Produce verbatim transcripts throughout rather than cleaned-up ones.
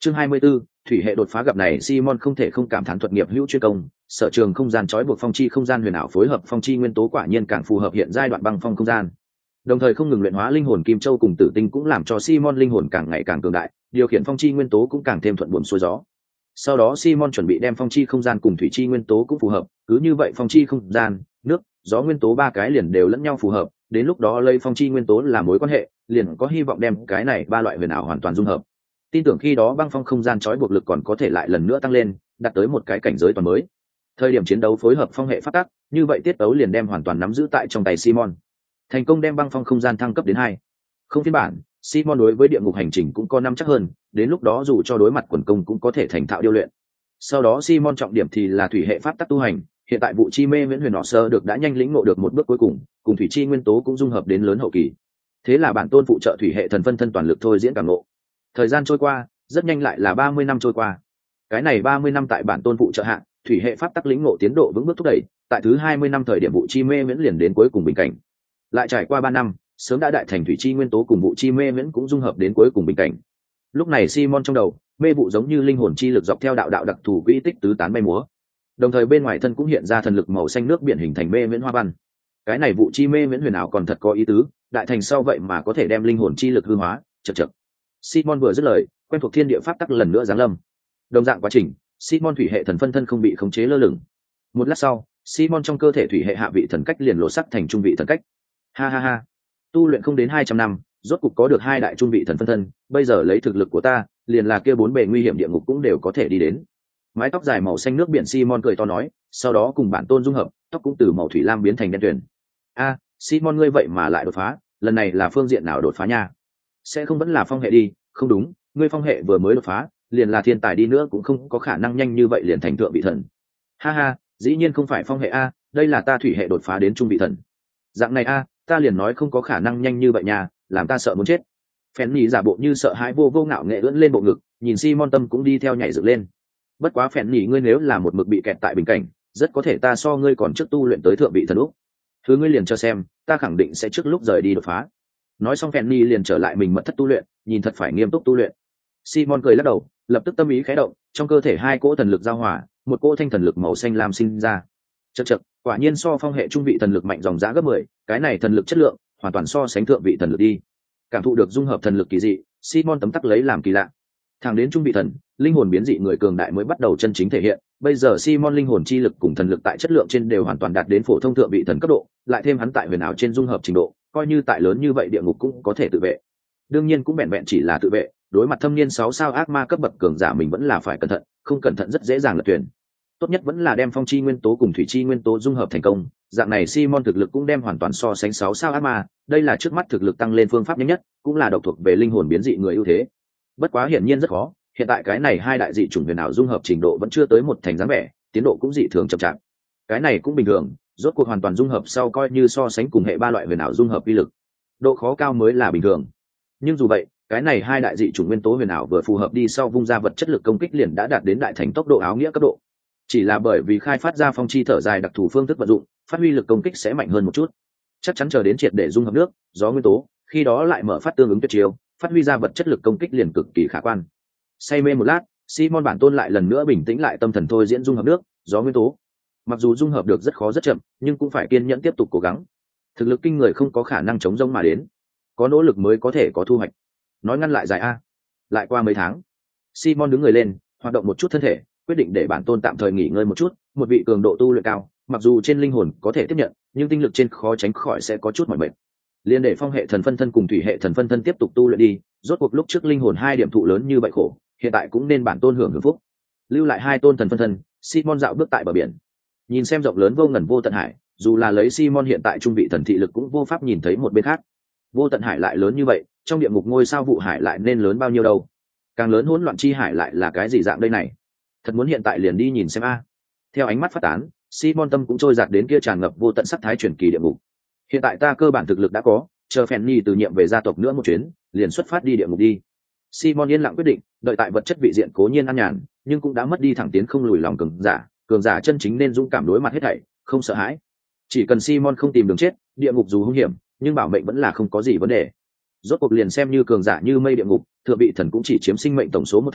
Chương hai mươi 24, thủy hệ đột phá gặp này Simon không thể không cảm thán thuật nghiệp hữu chuyên công, sở trường không gian trói buộc phong chi không gian huyền ảo phối hợp phong chi nguyên tố quả nhiên càng phù hợp hiện giai đoạn băng phong không gian. Đồng thời không ngừng luyện hóa linh hồn kim châu cùng tử tinh cũng làm cho Simon linh hồn càng ngày càng cường đại, điều khiển phong chi nguyên tố cũng càng thêm thuận buồm xuôi gió. Sau đó Simon chuẩn bị đem phong chi không gian cùng thủy chi nguyên tố cũng phù hợp, cứ như vậy phong chi không gian, nước, gió nguyên tố ba cái liền đều lẫn nhau phù hợp, đến lúc đó lấy phong chi nguyên tố là mối quan hệ, liền có hy vọng đem cái này ba loại huyền ảo hoàn toàn dung hợp. Tin tưởng khi đó băng phong không gian trói buộc lực còn có thể lại lần nữa tăng lên, đạt tới một cái cảnh giới toàn mới. Thời điểm chiến đấu phối hợp phong hệ phát tắc, như vậy tiết tấu liền đem hoàn toàn nắm giữ tại trong tay Simon. Thành công đem băng phong không gian thăng cấp đến hai. Không phiên bản, Simon đối với địa ngục hành trình cũng có năm chắc hơn, đến lúc đó dù cho đối mặt quần công cũng có thể thành thạo điêu luyện. Sau đó Simon trọng điểm thì là thủy hệ pháp tắc tu hành, hiện tại vụ chi mê miễn huyền nọ sơ được đã nhanh lĩnh ngộ được một bước cuối cùng, cùng thủy chi nguyên tố cũng dung hợp đến lớn hậu kỳ. Thế là bản tôn phụ trợ thủy hệ thần phân thân toàn lực thôi diễn cảm ngộ. Thời gian trôi qua, rất nhanh lại là ba mươi năm trôi qua. Cái này ba mươi năm tại bản tôn phụ trợ hạ, thủy hệ pháp tắc lĩnh ngộ tiến độ vững bước thúc đẩy, tại thứ hai mươi năm thời điểm vụ chi mê miễn liền đến cuối cùng bình cảnh. Lại trải qua ba năm, sớm đã đại thành thủy chi nguyên tố cùng vụ chi mê miễn cũng dung hợp đến cuối cùng bình cảnh. Lúc này Simon trong đầu, mê vụ giống như linh hồn chi lực dọc theo đạo đạo đặc thù quỹ tích tứ tán bay múa. Đồng thời bên ngoài thân cũng hiện ra thần lực màu xanh nước biển hình thành mê miễn hoa văn. Cái này vụ chi mê miễn huyền ảo còn thật có ý tứ, đại thành sau vậy mà có thể đem linh hồn chi lực hư hóa, chậc chậc. Simon vừa dứt lời, quen thuộc thiên địa pháp tắc lần nữa giáng lâm. Đồng dạng quá trình, Simon thủy hệ thần phân thân không bị khống chế lơ lửng. Một lát sau, Simon trong cơ thể thủy hệ hạ vị thần cách liền lộ sắc thành trung vị thần cách. Ha ha ha, tu luyện không đến hai trăm năm, rốt cục có được hai đại trung vị thần phân thân, bây giờ lấy thực lực của ta, liền là kia bốn bề nguy hiểm địa ngục cũng đều có thể đi đến. Mái tóc dài màu xanh nước biển Simon cười to nói, sau đó cùng bản tôn dung hợp, tóc cũng từ màu thủy lam biến thành đen tuyền. A, Simon ngươi vậy mà lại đột phá, lần này là phương diện nào đột phá nha? Sẽ không vẫn là phong hệ đi? Không đúng, ngươi phong hệ vừa mới đột phá, liền là thiên tài đi nữa cũng không có khả năng nhanh như vậy liền thành thượng vị thần. Ha ha, dĩ nhiên không phải phong hệ a, đây là ta thủy hệ đột phá đến trung vị thần. Dạng này a, ta liền nói không có khả năng nhanh như vậy nha, làm ta sợ muốn chết. Phèn nhì giả bộ như sợ hãi vô vô ngạo nghệ ưỡn lên bộ ngực, nhìn Simon tâm cũng đi theo nhảy dựng lên. Bất quá Phèn nhì ngươi nếu là một mực bị kẹt tại bình cảnh, rất có thể ta so ngươi còn trước tu luyện tới thượng vị thần úc. Thứ ngươi liền cho xem, ta khẳng định sẽ trước lúc rời đi đột phá. Nói xong Phèn nhì liền trở lại mình mật thất tu luyện, nhìn thật phải nghiêm túc tu luyện. Simon cười lắc đầu, lập tức tâm ý khẽ động, trong cơ thể hai cỗ thần lực giao hòa, một cỗ thanh thần lực màu xanh lam sinh ra. Chậc chậc, quả nhiên so phong hệ trung vị thần lực mạnh dòng giá gấp mười, cái này thần lực chất lượng hoàn toàn so sánh thượng vị thần lực đi. Cảm thụ được dung hợp thần lực kỳ dị, Simon tấm tắc lấy làm kỳ lạ. Thẳng đến trung vị thần, linh hồn biến dị người cường đại mới bắt đầu chân chính thể hiện, bây giờ Simon linh hồn chi lực cùng thần lực tại chất lượng trên đều hoàn toàn đạt đến phổ thông thượng vị thần cấp độ, lại thêm hắn tại huyền ảo trên dung hợp trình độ, coi như tại lớn như vậy địa ngục cũng có thể tự vệ. Đương nhiên cũng vẹn vẹn chỉ là tự vệ, đối mặt thâm niên sáu sao ác ma cấp bậc cường giả mình vẫn là phải cẩn thận, không cẩn thận rất dễ dàng lật thuyền. Tốt nhất vẫn là đem phong chi nguyên tố cùng thủy chi nguyên tố dung hợp thành công, dạng này Simon thực lực cũng đem hoàn toàn so sánh sáu sao ác ma, đây là trước mắt thực lực tăng lên phương pháp nhanh nhất, cũng là độc thuộc về linh hồn biến dị người ưu thế. Bất quá hiển nhiên rất khó, hiện tại cái này hai đại dị chủng huyền ảo dung hợp trình độ vẫn chưa tới một thành dáng vẻ, tiến độ cũng dị thường chậm chạp. Cái này cũng bình thường, rốt cuộc hoàn toàn dung hợp sau coi như so sánh cùng hệ ba loại huyền ảo dung hợp uy lực, độ khó cao mới là bình thường. Nhưng dù vậy, cái này hai đại dị chủng nguyên tố huyền ảo vừa phù hợp đi sau vung ra vật chất lực công kích liền đã đạt đến đại thành tốc độ áo nghĩa cấp độ. Chỉ là bởi vì khai phát ra phong chi thở dài đặc thù phương thức vận dụng, phát huy lực công kích sẽ mạnh hơn một chút. Chắc chắn chờ đến triệt để dung hợp nước, gió nguyên tố, khi đó lại mở phát tương ứng tuyệt chiêu, phát huy ra vật chất lực công kích liền cực kỳ khả quan. Say mê một lát, Simon bản tôn lại lần nữa bình tĩnh lại tâm thần thôi diễn dung hợp nước, gió nguyên tố. Mặc dù dung hợp được rất khó rất chậm, nhưng cũng phải kiên nhẫn tiếp tục cố gắng. Thực lực kinh người không có khả năng chống rông mà đến, có nỗ lực mới có thể có thu hoạch. Nói ngắn lại dài a. Lại qua mấy tháng, Simon đứng người lên, hoạt động một chút thân thể, quyết định để bản tôn tạm thời nghỉ ngơi một chút, một vị cường độ tu luyện cao, mặc dù trên linh hồn có thể tiếp nhận, nhưng tinh lực trên khó tránh khỏi sẽ có chút mỏi mệt. Liên để phong hệ thần phân thân cùng thủy hệ thần phân thân tiếp tục tu luyện đi, rốt cuộc lúc trước linh hồn hai điểm thụ lớn như vậy khổ, hiện tại cũng nên bản tôn hưởng hưởng phúc. Lưu lại hai tôn thần phân thân, Simon dạo bước tại bờ biển, nhìn xem rộng lớn vô ngần vô tận hải, dù là lấy Simon hiện tại trung vị thần thị lực cũng vô pháp nhìn thấy một bên khác. Vô tận hải lại lớn như vậy, trong địa ngục ngôi sao vụ hải lại nên lớn bao nhiêu đâu? Càng lớn hỗn loạn chi hải lại là cái gì dạng đây này? Thật muốn hiện tại liền đi nhìn xem a. Theo ánh mắt phát tán, Simon tâm cũng trôi dạt đến kia tràn ngập vô tận sắc thái truyền kỳ địa ngục. Hiện tại ta cơ bản thực lực đã có, chờ Fanny từ nhiệm về gia tộc nữa một chuyến, liền xuất phát đi địa ngục đi. Simon yên lặng quyết định, đợi tại vật chất vị diện cố nhiên an nhàn, nhưng cũng đã mất đi thẳng tiến không lùi lòng cường giả, cường giả chân chính nên dũng cảm đối mặt hết thảy, không sợ hãi. Chỉ cần Simon không tìm đường chết, địa ngục dù hung hiểm, nhưng bảo mệnh vẫn là không có gì vấn đề. Rốt cuộc liền xem như cường giả như mây địa ngục, thượng vị thần cũng chỉ chiếm sinh mệnh tổng số một thành,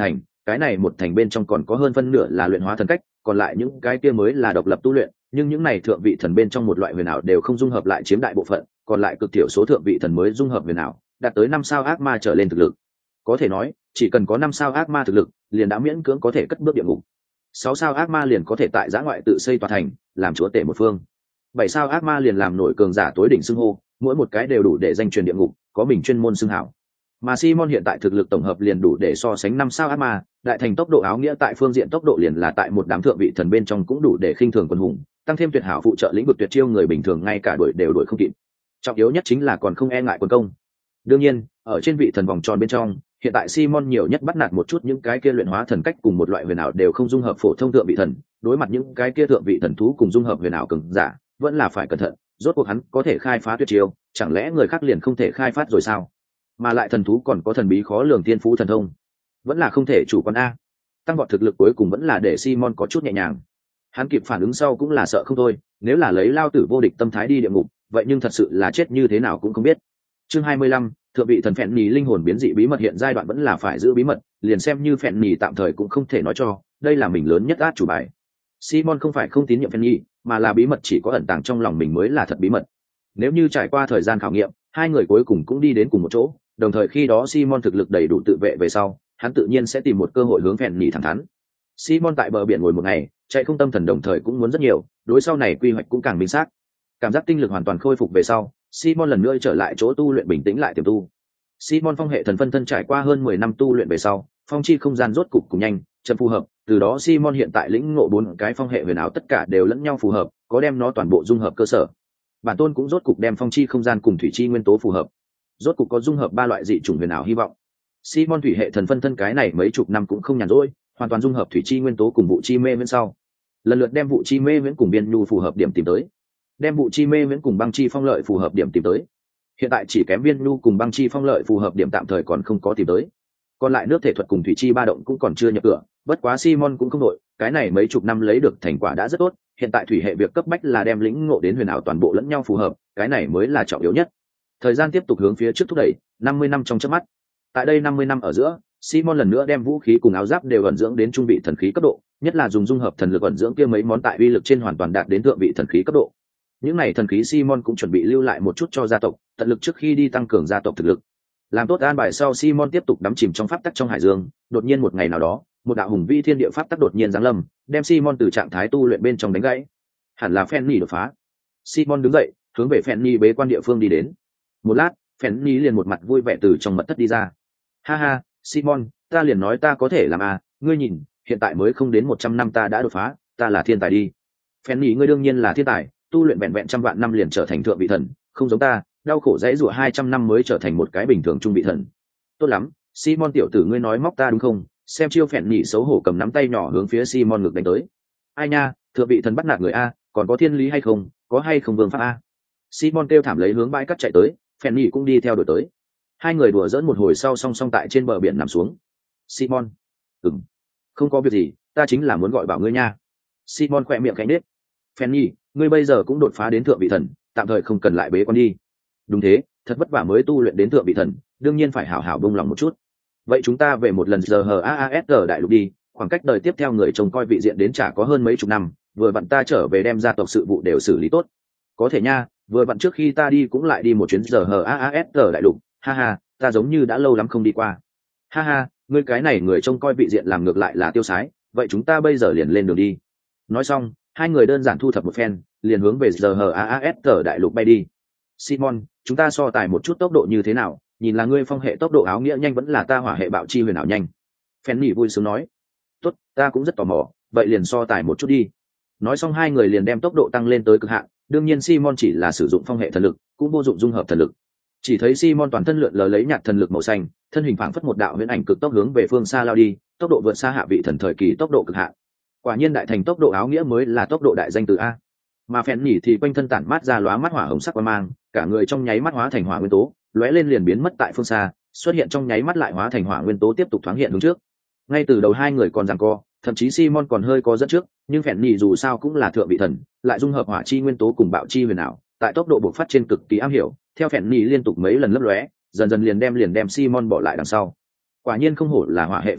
cái này một thành bên trong còn có hơn phân nửa là luyện hóa thần cách, còn lại những cái kia mới là độc lập tu luyện, nhưng những này thượng vị thần bên trong một loại huyền ảo đều không dung hợp lại chiếm đại bộ phận, còn lại cực thiểu số thượng vị thần mới dung hợp huyền ảo, đạt tới năm sao ác ma trở lên thực lực. Có thể nói, chỉ cần có năm sao ác ma thực lực, liền đã miễn cưỡng có thể cất bước địa ngục. Sáu sao ác ma liền có thể tại giã ngoại tự xây tòa thành, làm chúa tể một phương. Bảy sao ác ma liền làm nổi cường giả tối đỉnh xưng hô, mỗi một cái đều đủ để danh truyền địa ngục, có mình chuyên môn xưng hảo. Mà Simon hiện tại thực lực tổng hợp liền đủ để so sánh năm sao ác ma, đại thành tốc độ áo nghĩa tại phương diện tốc độ liền là tại một đám thượng vị thần bên trong cũng đủ để khinh thường quân hùng, tăng thêm tuyệt hảo phụ trợ lĩnh vực tuyệt chiêu người bình thường ngay cả đuổi đều đuổi không kịp. Trọng yếu nhất chính là còn không e ngại quân công. Đương nhiên, ở trên vị thần vòng tròn bên trong, hiện tại Simon nhiều nhất bắt nạt một chút những cái kia luyện hóa thần cách cùng một loại huyền ảo đều không dung hợp phổ thông thượng vị thần, đối mặt những cái kia thượng vị thần thú cùng dung hợp huyền ảo cường giả, vẫn là phải cẩn thận, rốt cuộc hắn có thể khai phá tuyệt chiêu, chẳng lẽ người khác liền không thể khai phát rồi sao? Mà lại thần thú còn có thần bí khó lường thiên phú thần thông, vẫn là không thể chủ quan a. Tăng vọt thực lực cuối cùng vẫn là để Simon có chút nhẹ nhàng. Hắn kịp phản ứng sau cũng là sợ không thôi, nếu là lấy lao tử vô địch tâm thái đi địa ngục, vậy nhưng thật sự là chết như thế nào cũng không biết. Chương hai mươi lăm, thượng vị thần phèn nhì linh hồn biến dị bí mật hiện giai đoạn vẫn là phải giữ bí mật, liền xem như phèn nhì tạm thời cũng không thể nói cho, đây là mình lớn nhất át chủ bài. Simon không phải không tín nhiệm phèn nhì, mà là bí mật chỉ có ẩn tàng trong lòng mình mới là thật bí mật. Nếu như trải qua thời gian khảo nghiệm, hai người cuối cùng cũng đi đến cùng một chỗ, đồng thời khi đó Simon thực lực đầy đủ tự vệ về sau, hắn tự nhiên sẽ tìm một cơ hội hướng phèn nhì thẳng thắn. Simon tại bờ biển ngồi một ngày, chạy không tâm thần đồng thời cũng muốn rất nhiều, đối sau này quy hoạch cũng càng minh xác. Cảm giác tinh lực hoàn toàn khôi phục về sau, Simon lần nữa trở lại chỗ tu luyện bình tĩnh lại tiềm tu. Simon phong hệ thần phân thân trải qua hơn mười năm tu luyện về sau, phong chi không gian rốt cục cùng nhanh, chậm phù hợp, từ đó Simon hiện tại lĩnh ngộ bốn cái phong hệ huyền ảo tất cả đều lẫn nhau phù hợp, có đem nó toàn bộ dung hợp cơ sở. Bản tôn cũng rốt cục đem phong chi không gian cùng thủy chi nguyên tố phù hợp, rốt cục có dung hợp ba loại dị chủng huyền ảo hy vọng. Simon thủy hệ thần phân thân cái này mấy chục năm cũng không nhàn rỗi, hoàn toàn dung hợp thủy chi nguyên tố cùng vụ chi mê viễn sau, lần lượt đem vụ chi mê viễn cùng biên nhu phù hợp điểm tìm tới, đem vụ chi mê viễn cùng băng chi phong lợi phù hợp điểm tìm tới. Hiện tại chỉ kém biên nhu cùng băng chi phong lợi phù hợp điểm tạm thời còn không có tìm tới, còn lại nước thể thuật cùng thủy chi ba động cũng còn chưa nhập cửa. Bất quá Simon cũng không đội, cái này mấy chục năm lấy được thành quả đã rất tốt, hiện tại thủy hệ việc cấp bách là đem lĩnh ngộ đến huyền ảo toàn bộ lẫn nhau phù hợp, cái này mới là trọng yếu nhất. Thời gian tiếp tục hướng phía trước thúc đẩy, năm mươi năm trong chớp mắt. Tại đây năm mươi năm ở giữa, Simon lần nữa đem vũ khí cùng áo giáp đều ẩn dưỡng đến trung vị thần khí cấp độ, nhất là dùng dung hợp thần lực ẩn dưỡng kia mấy món tại uy lực trên hoàn toàn đạt đến thượng vị thần khí cấp độ. Những này thần khí Simon cũng chuẩn bị lưu lại một chút cho gia tộc, tận lực trước khi đi tăng cường gia tộc thực lực. Làm tốt an bài sau, Simon tiếp tục đắm chìm trong pháp tắc trong hải dương, đột nhiên một ngày nào đó, một đạo hùng vĩ thiên địa pháp tắc đột nhiên giáng lâm, đem Simon từ trạng thái tu luyện bên trong đánh gãy. Hẳn là Fanny đột phá. Simon đứng dậy, hướng về Fanny bế quan địa phương đi đến. Một lát, Fanny liền một mặt vui vẻ từ trong mật thất đi ra. Ha ha, Simon, ta liền nói ta có thể làm à, ngươi nhìn, hiện tại mới không đến một trăm năm ta đã đột phá, ta là thiên tài đi. Fanny, ngươi đương nhiên là thiên tài, tu luyện vẹn vẹn trăm vạn năm liền trở thành thượng vị thần, không giống ta, đau khổ dãy rủa hai trăm năm mới trở thành một cái bình thường trung vị thần. Tốt lắm, Simon tiểu tử, ngươi nói móc ta đúng không? Xem chiêu. Fanny xấu hổ cầm nắm tay nhỏ hướng phía Simon ngực đánh tới. Ai nha, thượng vị thần bắt nạt người a, còn có thiên lý hay không, có hay không vương pháp a? Simon kêu thảm lấy hướng bãi cắt chạy tới, Fanny cũng đi theo đuổi tới. Hai người đùa giỡn một hồi sau song song tại trên bờ biển nằm xuống. Simon, ừm, không có việc gì, ta chính là muốn gọi bảo ngươi nha. Simon khỏe miệng cánh nết. Fanny, ngươi bây giờ cũng đột phá đến thượng vị thần, tạm thời không cần lại bế quan đi. Đúng thế, thật vất vả mới tu luyện đến thượng vị thần, đương nhiên phải hảo hảo bông lòng một chút. Vậy chúng ta về một lần giờ hờ a a s đại lục đi, khoảng cách đời tiếp theo người trông coi vị diện đến chả có hơn mấy chục năm, vừa vặn ta trở về đem gia tộc sự vụ đều xử lý tốt. Có thể nha, vừa vặn trước khi ta đi cũng lại đi một chuyến giờ hờ a a s đại lục, ha ha, ta giống như đã lâu lắm không đi qua. Ha ha, ngươi cái này người trông coi vị diện làm ngược lại là tiêu sái, vậy chúng ta bây giờ liền lên đường đi. Nói xong, hai người đơn giản thu thập một phen, liền hướng về giờ hờ a a s đại lục bay đi. Simon, chúng ta so tài một chút tốc độ như thế nào, nhìn là ngươi phong hệ tốc độ áo nghĩa nhanh vẫn là ta hỏa hệ bạo chi huyền ảo nhanh. Fanny vui sướng nói. Tốt, ta cũng rất tò mò, vậy liền so tài một chút đi. Nói xong hai người liền đem tốc độ tăng lên tới cực hạn, đương nhiên Simon chỉ là sử dụng phong hệ thần lực, cũng vô dụng dung hợp thần lực. Chỉ thấy Simon toàn thân lượn lờ lấy nhạt thần lực màu xanh, thân hình phảng phất một đạo huyễn ảnh cực tốc hướng về phương xa lao đi, tốc độ vượt xa hạ vị thần thời kỳ tốc độ cực hạn. Quả nhiên đại thành tốc độ áo nghĩa mới là tốc độ đại danh từ a. Mà Fanny thì quanh thân tản mát ra lóa mắt hỏa hồng sắc quang mang, cả người trong nháy mắt hóa thành hỏa nguyên tố, lóe lên liền biến mất tại phương xa, xuất hiện trong nháy mắt lại hóa thành hỏa nguyên tố tiếp tục thoáng hiện hướng trước. Ngay từ đầu hai người còn giằng co, thậm chí Simon còn hơi có dẫn trước, nhưng Fanny dù sao cũng là thượng vị thần, lại dung hợp hỏa chi nguyên tố cùng bạo chi huyền ảo, tại tốc độ bộc phát trên cực kỳ am hiểu, theo Fanny liên tục mấy lần lấp lóe, dần dần liền đem liền đem Simon bỏ lại đằng sau. Quả nhiên không hổ là hỏa hệ phát tắc,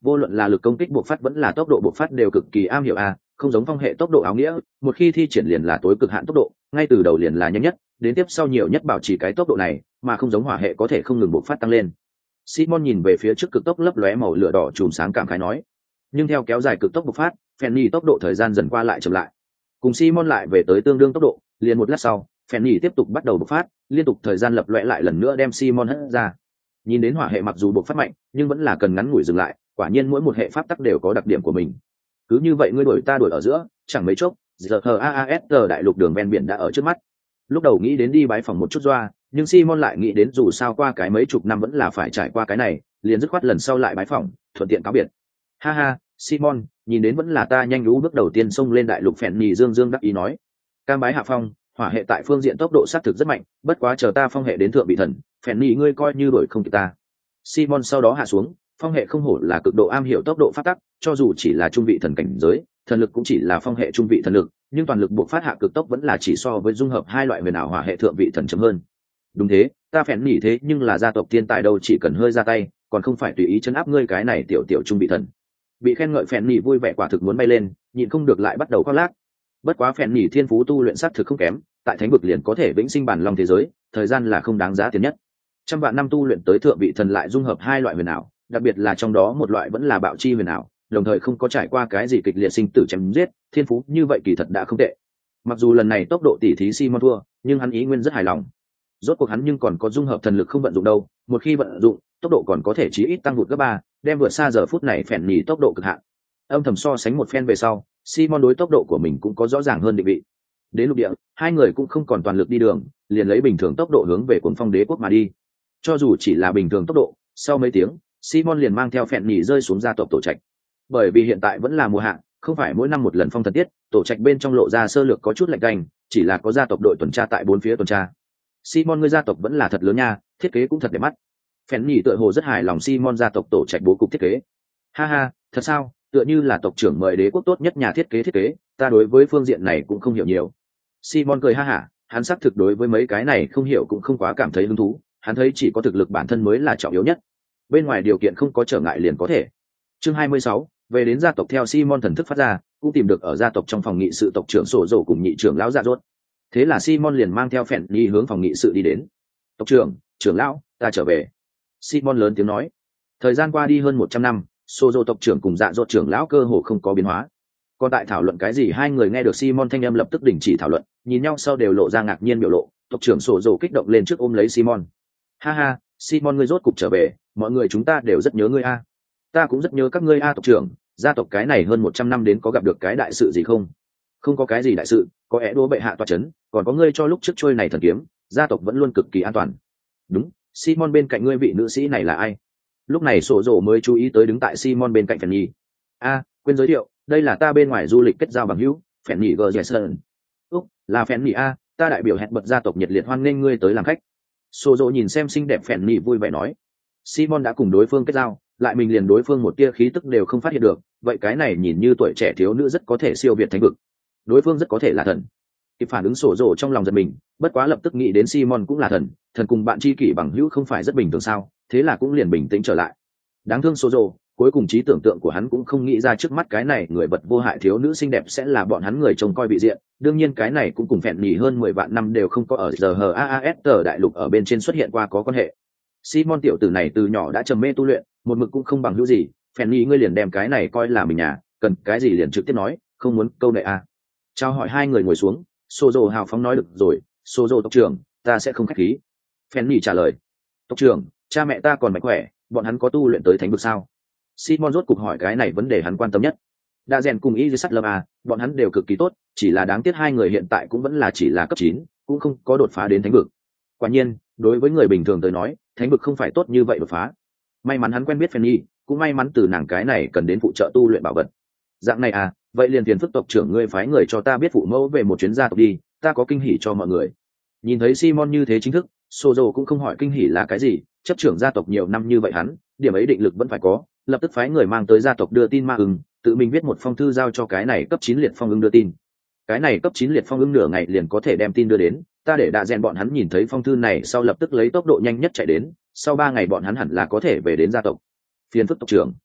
vô luận là lực công kích bộc phát vẫn là tốc độ bộc phát đều cực kỳ am hiểu a, không giống phong hệ tốc độ áo nghĩa, một khi thi triển liền là tối cực hạn tốc độ, ngay từ đầu liền là nhanh nhất, đến tiếp sau nhiều nhất bảo trì cái tốc độ này, mà không giống hỏa hệ có thể không ngừng bộc phát tăng lên. Simon nhìn về phía trước cực tốc lấp lóe màu lửa đỏ chùm sáng cảm khái nói, nhưng theo kéo dài cực tốc bộc phát, Fanny tốc độ thời gian dần qua lại chậm lại. Cùng Simon lại về tới tương đương tốc độ, liền một lát sau, Fanny tiếp tục bắt đầu bộc phát, liên tục thời gian lập lóe lại lần nữa đem Simon hất ra. Nhìn đến hỏa hệ mặc dù bộc phát mạnh, nhưng vẫn là cần ngắn ngủi dừng lại, quả nhiên mỗi một hệ pháp tắc đều có đặc điểm của mình. Cứ như vậy ngươi đuổi ta đuổi ở giữa, chẳng mấy chốc, giờ a a s đại lục đường ven biển đã ở trước mắt. Lúc đầu nghĩ đến đi bái phòng một chút doa, nhưng Simon lại nghĩ đến dù sao qua cái mấy chục năm vẫn là phải trải qua cái này, liền dứt khoát lần sau lại bái phòng, thuận tiện cáo biệt. Ha ha, Simon, nhìn đến vẫn là ta nhanh lú bước đầu tiên xông lên đại lục. Phèn nhì dương dương đắc ý nói, cam bái hạ phong, hỏa hệ tại phương diện tốc độ sát thực rất mạnh, bất quá chờ ta phong hệ đến thượng vị thần, Phèn nhì ngươi coi như đuổi không kịp ta. Simon sau đó hạ xuống, phong hệ không hổ là cực độ am hiểu tốc độ phát tắc, cho dù chỉ là trung vị thần cảnh giới, thần lực cũng chỉ là phong hệ trung vị thần lực, nhưng toàn lực buộc phát hạ cực tốc vẫn là chỉ so với dung hợp hai loại huyền ảo hỏa hệ thượng vị thần chấm hơn. Đúng thế, ta phèn nhỉ thế nhưng là gia tộc thiên tài đâu, chỉ cần hơi ra tay, còn không phải tùy ý chấn áp ngươi cái này tiểu tiểu trung vị thần. Bị khen ngợi phèn nhỉ vui vẻ quả thực muốn bay lên, nhịn không được lại bắt đầu khoác lác. Bất quá phèn nhỉ thiên phú tu luyện sát thực không kém, tại thánh vực liền có thể vĩnh sinh bản long thế giới, thời gian là không đáng giá tiền nhất. Trăm vạn năm tu luyện tới thượng vị thần lại dung hợp hai loại huyền ảo, đặc biệt là trong đó một loại vẫn là bạo chi huyền ảo, đồng thời không có trải qua cái gì kịch liệt sinh tử chém giết, thiên phú như vậy kỳ thật đã không tệ. Mặc dù lần này tốc độ tỉ thí Simon thua, nhưng hắn ý nguyên rất hài lòng. Rốt cuộc hắn nhưng còn có dung hợp thần lực không vận dụng đâu, một khi vận dụng, tốc độ còn có thể chí ít tăng vụt gấp ba, đem vượt xa giờ phút này phèn nhì tốc độ cực hạn. Âm thầm so sánh một phen về sau, Simon đối tốc độ của mình cũng có rõ ràng hơn định vị. Đến lục địa, hai người cũng không còn toàn lực đi đường, liền lấy bình thường tốc độ hướng về Cuồng Phong Đế quốc mà đi. Cho dù chỉ là bình thường tốc độ, sau mấy tiếng, Simon liền mang theo phèn nhì rơi xuống gia tộc tổ trạch. Bởi vì hiện tại vẫn là mùa hạ, không phải mỗi năm một lần phong thần tiết, tổ trạch bên trong lộ ra sơ lược có chút lạnh canh, chỉ là có gia tộc đội tuần tra tại bốn phía tuần tra. Simon ngươi gia tộc vẫn là thật lớn nha, thiết kế cũng thật đẹp mắt. Phèn nhì tựa hồ rất hài lòng Simon gia tộc tổ trạch bố cục thiết kế. Ha ha, thật sao, tựa như là tộc trưởng mời đế quốc tốt nhất nhà thiết kế thiết kế, ta đối với phương diện này cũng không hiểu nhiều. Simon cười ha hả, hắn xác thực đối với mấy cái này không hiểu cũng không quá cảm thấy hứng thú, hắn thấy chỉ có thực lực bản thân mới là trọng yếu nhất. Bên ngoài điều kiện không có trở ngại liền có thể. Chương hai mươi sáu, về đến gia tộc. Theo Simon thần thức phát ra, cũng tìm được ở gia tộc trong phòng nghị sự tộc trưởng sổ dầu cùng nhị trưởng lão dạ rốt. Thế là Simon liền mang theo phèn nhì hướng phòng nghị sự đi đến. Tộc trưởng, trưởng lão, ta trở về. Simon lớn tiếng nói. Thời gian qua đi hơn một trăm năm, sổ dầu tộc trưởng cùng dạ rốt trưởng lão cơ hồ không có biến hóa. Còn tại thảo luận cái gì, hai người nghe được Simon thanh âm lập tức đình chỉ thảo luận, nhìn nhau sau đều lộ ra ngạc nhiên biểu lộ. Tộc trưởng sổ dầu kích động lên trước ôm lấy Simon. Ha ha, Simon ngươi rốt cục trở về, mọi người chúng ta đều rất nhớ ngươi a. Ta cũng rất nhớ các ngươi a tộc trưởng, gia tộc cái này hơn một trăm năm đến có gặp được cái đại sự gì không? Không có cái gì đại sự, có é đố bệ hạ tọa chấn, còn có ngươi cho lúc trước trôi này thần kiếm, gia tộc vẫn luôn cực kỳ an toàn. Đúng, Simon bên cạnh ngươi vị nữ sĩ này là ai? Lúc này sổ rổ mới chú ý tới đứng tại Simon bên cạnh Phèn nhì. A, quên giới thiệu, đây là ta bên ngoài du lịch kết giao bằng hữu, Phèn nhì Gerson. Úc, là Phèn nhì a, ta đại biểu hẹn bật gia tộc nhiệt liệt hoan nghênh ngươi tới làm khách. Sổ rổ nhìn xem xinh đẹp Phèn nhì vui vẻ nói. Simon đã cùng đối phương kết giao, lại mình liền đối phương một tia khí tức đều không phát hiện được, vậy cái này nhìn như tuổi trẻ thiếu nữ rất có thể siêu việt thánh vực, đối phương rất có thể là thần. Kịp phản ứng sổ rổ trong lòng giật mình, bất quá lập tức nghĩ đến Simon cũng là thần, thần cùng bạn tri kỷ bằng hữu không phải rất bình thường sao, thế là cũng liền bình tĩnh trở lại. Đáng thương sổ rổ, cuối cùng trí tưởng tượng của hắn cũng không nghĩ ra trước mắt cái này người vật vô hại thiếu nữ xinh đẹp sẽ là bọn hắn người trông coi bị diện, đương nhiên cái này cũng cùng phèn nhì hơn mười vạn năm đều không có ở giờ hờ a a s tờ đại lục ở bên trên xuất hiện qua có quan hệ. Simon tiểu tử này từ nhỏ đã trầm mê tu luyện, một mực cũng không bằng hữu gì, phèn nhì ngươi liền đem cái này coi là mình nhà, cần cái gì liền trực tiếp nói, không muốn câu nệ à. Chào hỏi hai người ngồi xuống, Sozo hào phóng nói được rồi, Sozo tộc trưởng, ta sẽ không khách khí. Phèn nhì trả lời, tộc trưởng, cha mẹ ta còn mạnh khỏe, bọn hắn có tu luyện tới thánh vực sao? Simon rốt cục hỏi cái này vấn đề hắn quan tâm nhất. Đa rèn cùng y sắt lâm à, bọn hắn đều cực kỳ tốt, chỉ là đáng tiếc hai người hiện tại cũng vẫn là chỉ là cấp chín, cũng không có đột phá đến thánh vực. Quả nhiên, đối với người bình thường tới nói, thánh vực không phải tốt như vậy đột phá. May mắn hắn quen biết Fanny, cũng may mắn từ nàng cái này cần đến phụ trợ tu luyện bảo vật. Dạng này à, vậy liền tiền phức tộc trưởng ngươi phái người cho ta biết phụ mẫu về một chuyến gia tộc đi, ta có kinh hỉ cho mọi người. Nhìn thấy Simon như thế chính thức, Sozo cũng không hỏi kinh hỉ là cái gì, chấp trưởng gia tộc nhiều năm như vậy hắn, điểm ấy định lực vẫn phải có, lập tức phái người mang tới gia tộc đưa tin ma ưng, tự mình viết một phong thư giao cho cái này cấp chín liệt phong ưng đưa tin. Cái này cấp chín liệt phong ưng nửa ngày liền có thể đem tin đưa đến, ta để đạ rèn bọn hắn nhìn thấy phong thư này sau lập tức lấy tốc độ nhanh nhất chạy đến, sau ba ngày bọn hắn hẳn là có thể về đến gia tộc. Phiền phức tộc trưởng,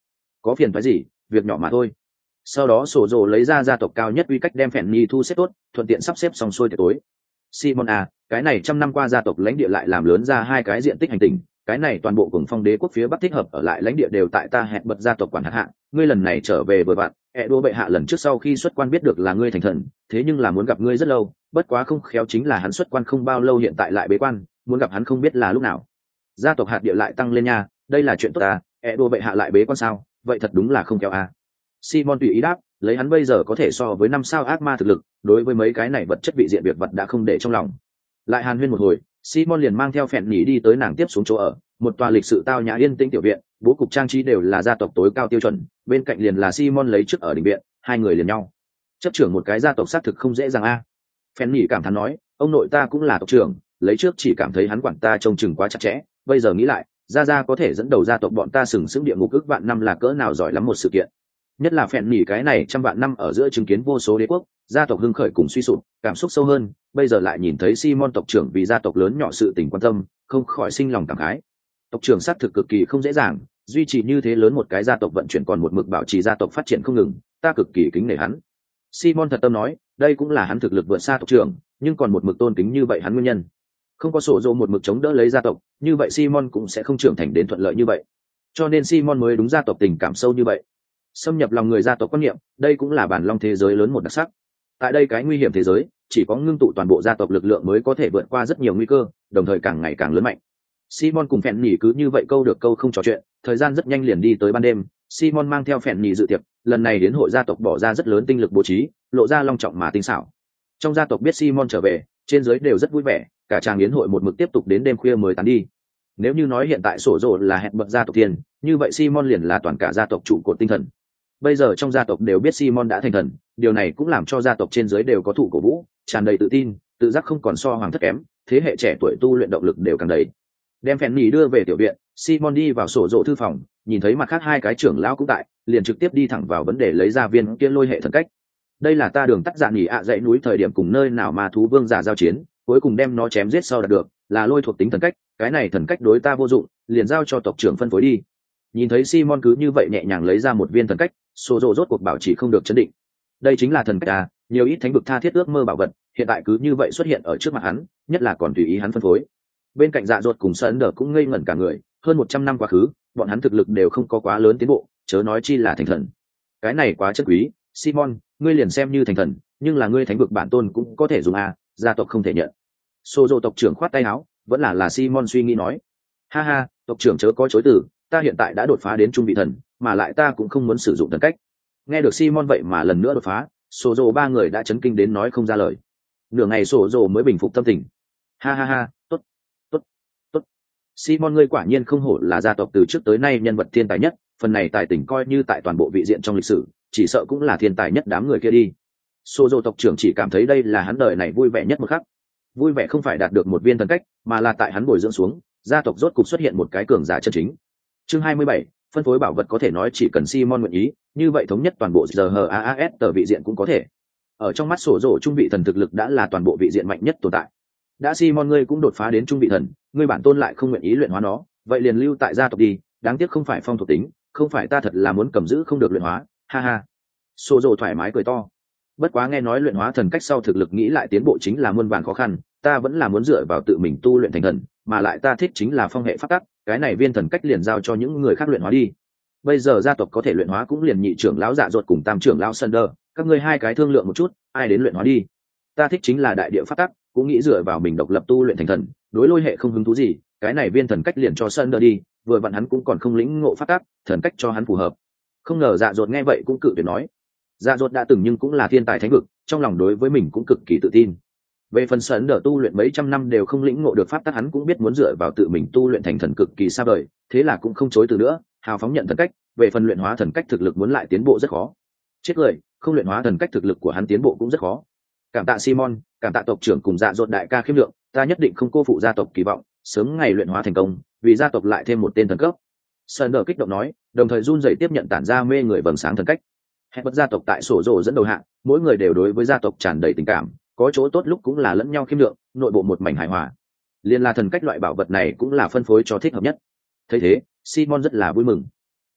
có phiền phái gì, việc nhỏ mà thôi. Sau đó sổ rồ lấy ra gia tộc cao nhất uy cách đem phèn nhi thu xếp tốt, thuận tiện sắp xếp xong xuôi tiệc tối. Simon à, cái này trăm năm qua gia tộc lãnh địa lại làm lớn ra hai cái diện tích hành tinh, cái này toàn bộ cùng phong đế quốc phía bắc thích hợp ở lại lãnh địa đều tại ta hẹn bật gia tộc quản hạt hạ, ngươi lần này trở về vừa vặn, ẹ đô bệ hạ lần trước sau khi xuất quan biết được là ngươi thành thần, thế nhưng là muốn gặp ngươi rất lâu, bất quá không khéo chính là hắn xuất quan không bao lâu hiện tại lại bế quan, muốn gặp hắn không biết là lúc nào. Gia tộc hạt địa lại tăng lên nha, đây là chuyện tốt à, ẹ đô bệ hạ lại bế quan sao, vậy thật đúng là không khéo à. Simon tùy ý đáp, lấy hắn bây giờ có thể so với năm sao ác ma thực lực, đối với mấy cái này vật chất vị diện việc vật đã không để trong lòng. Lại hàn huyên một hồi, Simon liền mang theo phèn nhỉ đi tới nàng tiếp xuống chỗ ở, một tòa lịch sự tao nhã yên tĩnh tiểu viện, bố cục trang trí đều là gia tộc tối cao tiêu chuẩn, bên cạnh liền là Simon lấy trước ở đình viện, hai người liền nhau. Chấp trưởng một cái gia tộc xác thực không dễ dàng a. À. Phèn nhỉ cảm thán nói, ông nội ta cũng là tộc trưởng, lấy trước chỉ cảm thấy hắn quản ta trông chừng quá chặt chẽ, bây giờ nghĩ lại, gia gia có thể dẫn đầu gia tộc bọn ta sừng sững địa ngục ước vạn năm là cỡ nào giỏi lắm một sự kiện. Nhất là phèn nhỉ cái này trăm vạn năm ở giữa chứng kiến vô số đế quốc, gia tộc hưng khởi cùng suy sụp, cảm xúc sâu hơn, bây giờ lại nhìn thấy Simon tộc trưởng vì gia tộc lớn nhỏ sự tình quan tâm, không khỏi sinh lòng cảm khái. Tộc trưởng xác thực cực kỳ không dễ dàng, duy trì như thế lớn một cái gia tộc vận chuyển còn một mực bảo trì gia tộc phát triển không ngừng, ta cực kỳ kính nể hắn. Simon thật tâm nói, đây cũng là hắn thực lực vượt xa tộc trưởng, nhưng còn một mực tôn kính như vậy hắn nguyên nhân. Không có sổ dồ một mực chống đỡ lấy gia tộc, như vậy Simon cũng sẽ không trưởng thành đến thuận lợi như vậy. Cho nên Simon mới đúng gia tộc tình cảm sâu như vậy. Xâm nhập lòng người gia tộc quan niệm, đây cũng là bản long thế giới lớn một đặc sắc. Tại đây cái nguy hiểm thế giới, chỉ có ngưng tụ toàn bộ gia tộc lực lượng mới có thể vượt qua rất nhiều nguy cơ, đồng thời càng ngày càng lớn mạnh. Simon cùng Phèn Nhỉ cứ như vậy câu được câu không trò chuyện, thời gian rất nhanh liền đi tới ban đêm. Simon mang theo Phèn Nhỉ dự tiệc, lần này đến hội gia tộc bỏ ra rất lớn tinh lực bố trí, lộ ra long trọng mà tinh xảo. Trong gia tộc biết Simon trở về, trên dưới đều rất vui vẻ, cả tràng yến hội một mực tiếp tục đến đêm khuya mới tán đi. Nếu như nói hiện tại sổ rồ là hẹn bật gia tộc tiền, như vậy Simon liền là toàn cả gia tộc trụ cột tinh thần. Bây giờ trong gia tộc đều biết Simon đã thành thần, điều này cũng làm cho gia tộc trên dưới đều có thụ cổ vũ, tràn đầy tự tin, tự giác không còn so hoàng thất kém, thế hệ trẻ tuổi tu luyện động lực đều càng đầy. Đem Phèn Nhỉ đưa về tiểu viện, Simon đi vào sổ rộ thư phòng, nhìn thấy mặt khác hai cái trưởng lão cũng tại, liền trực tiếp đi thẳng vào vấn đề lấy ra viên kia lôi hệ thần cách. Đây là ta đường tắt dạ nghỉ ạ dãy núi thời điểm cùng nơi nào mà thú vương giả giao chiến, cuối cùng đem nó chém giết sau đạt được, là lôi thuộc tính thần cách, cái này thần cách đối ta vô dụng, liền giao cho tộc trưởng phân phối đi. Nhìn thấy Simon cứ như vậy nhẹ nhàng lấy ra một viên thần cách, sổ rộ rốt cuộc bảo chỉ không được chấn định. Đây chính là thần cách à, nhiều ít thánh vực tha thiết ước mơ bảo vật, hiện tại cứ như vậy xuất hiện ở trước mặt hắn, nhất là còn tùy ý hắn phân phối. Bên cạnh Dạ Dột cùng Sơn Đờ cũng ngây ngẩn cả người, hơn một trăm năm quá khứ, bọn hắn thực lực đều không có quá lớn tiến bộ, chớ nói chi là thành thần. Cái này quá chất quý, Simon, ngươi liền xem như thành thần, nhưng là ngươi thánh vực bản tôn cũng có thể dùng à, gia tộc không thể nhận. Sô Dô tộc trưởng khoát tay áo, vẫn là là Simon suy nghĩ nói, ha ha, tộc trưởng chớ có chối từ, ta hiện tại đã đột phá đến trung vị thần, mà lại ta cũng không muốn sử dụng thần cách. Nghe được Simon vậy mà lần nữa đột phá, Sô Dô ba người đã chấn kinh đến nói không ra lời. Nửa ngày Sô Dô mới bình phục tâm tình. Ha ha ha, tốt, tốt, tốt. Simon ngươi quả nhiên không hổ là gia tộc từ trước tới nay nhân vật thiên tài nhất, phần này tài tình coi như tại toàn bộ vị diện trong lịch sử, chỉ sợ cũng là thiên tài nhất đám người kia đi. Sô Dô tộc trưởng chỉ cảm thấy đây là hắn đời này vui vẻ nhất một khắc. Vui vẻ không phải đạt được một viên thần cách, mà là tại hắn bồi dưỡng xuống, gia tộc rốt cục xuất hiện một cái cường giả chân chính. Chương hai mươi bảy, phân phối bảo vật có thể nói chỉ cần Simon nguyện ý, như vậy thống nhất toàn bộ giê hát a ét tờ vị diện cũng có thể. Ở trong mắt sổ rổ trung vị thần thực lực đã là toàn bộ vị diện mạnh nhất tồn tại. Đã Simon ngươi cũng đột phá đến trung vị thần, ngươi bản tôn lại không nguyện ý luyện hóa nó, vậy liền lưu tại gia tộc đi, đáng tiếc không phải phong thuộc tính, không phải ta thật là muốn cầm giữ không được luyện hóa, ha ha. Sổ rổ thoải mái cười to. Bất quá nghe nói luyện hóa thần cách sau thực lực nghĩ lại tiến bộ chính là muôn vàn khó khăn, ta vẫn là muốn dựa vào tự mình tu luyện thành thần, mà lại ta thích chính là phong hệ pháp tắc, cái này viên thần cách liền giao cho những người khác luyện hóa đi. Bây giờ gia tộc có thể luyện hóa cũng liền nhị trưởng lão Dạ Dột cùng tam trưởng lão Sunder, các ngươi hai cái thương lượng một chút, ai đến luyện hóa đi. Ta thích chính là đại địa pháp tắc, cũng nghĩ dựa vào mình độc lập tu luyện thành thần, đối lôi hệ không hứng thú gì, cái này viên thần cách liền cho Sunder đi, vừa vặn hắn cũng còn không lĩnh ngộ pháp tắc, thần cách cho hắn phù hợp. Không ngờ Dạ Dột nghe vậy cũng cự tuyệt nói. Dạ Dột đã từng nhưng cũng là thiên tài thánh vực, trong lòng đối với mình cũng cực kỳ tự tin. Về phần sấn đỡ tu luyện mấy trăm năm đều không lĩnh ngộ được pháp tắc, hắn cũng biết muốn dựa vào tự mình tu luyện thành thần cực kỳ xa vời, thế là cũng không chối từ nữa, hào phóng nhận thần cách. Về phần luyện hóa thần cách thực lực muốn lại tiến bộ rất khó. Chết lời, không luyện hóa thần cách thực lực của hắn tiến bộ cũng rất khó. Cảm tạ Simon, cảm tạ tộc trưởng cùng Dạ Dột đại ca khiêm lượng, ta nhất định không cô phụ gia tộc kỳ vọng, sớm ngày luyện hóa thành công, vì gia tộc lại thêm một tên thần cấp. Sấn đỡ kích động nói, đồng thời run rẩy tiếp nhận tản ra mê người vầng sáng thần cách. Hẹn bất gia tộc tại sổ rồ dẫn đầu hạng, mỗi người đều đối với gia tộc tràn đầy tình cảm, có chỗ tốt lúc cũng là lẫn nhau khiêm lượng, nội bộ một mảnh hài hòa. Liên la thần cách loại bảo vật này cũng là phân phối cho thích hợp nhất. Thấy thế, Simon rất là vui mừng.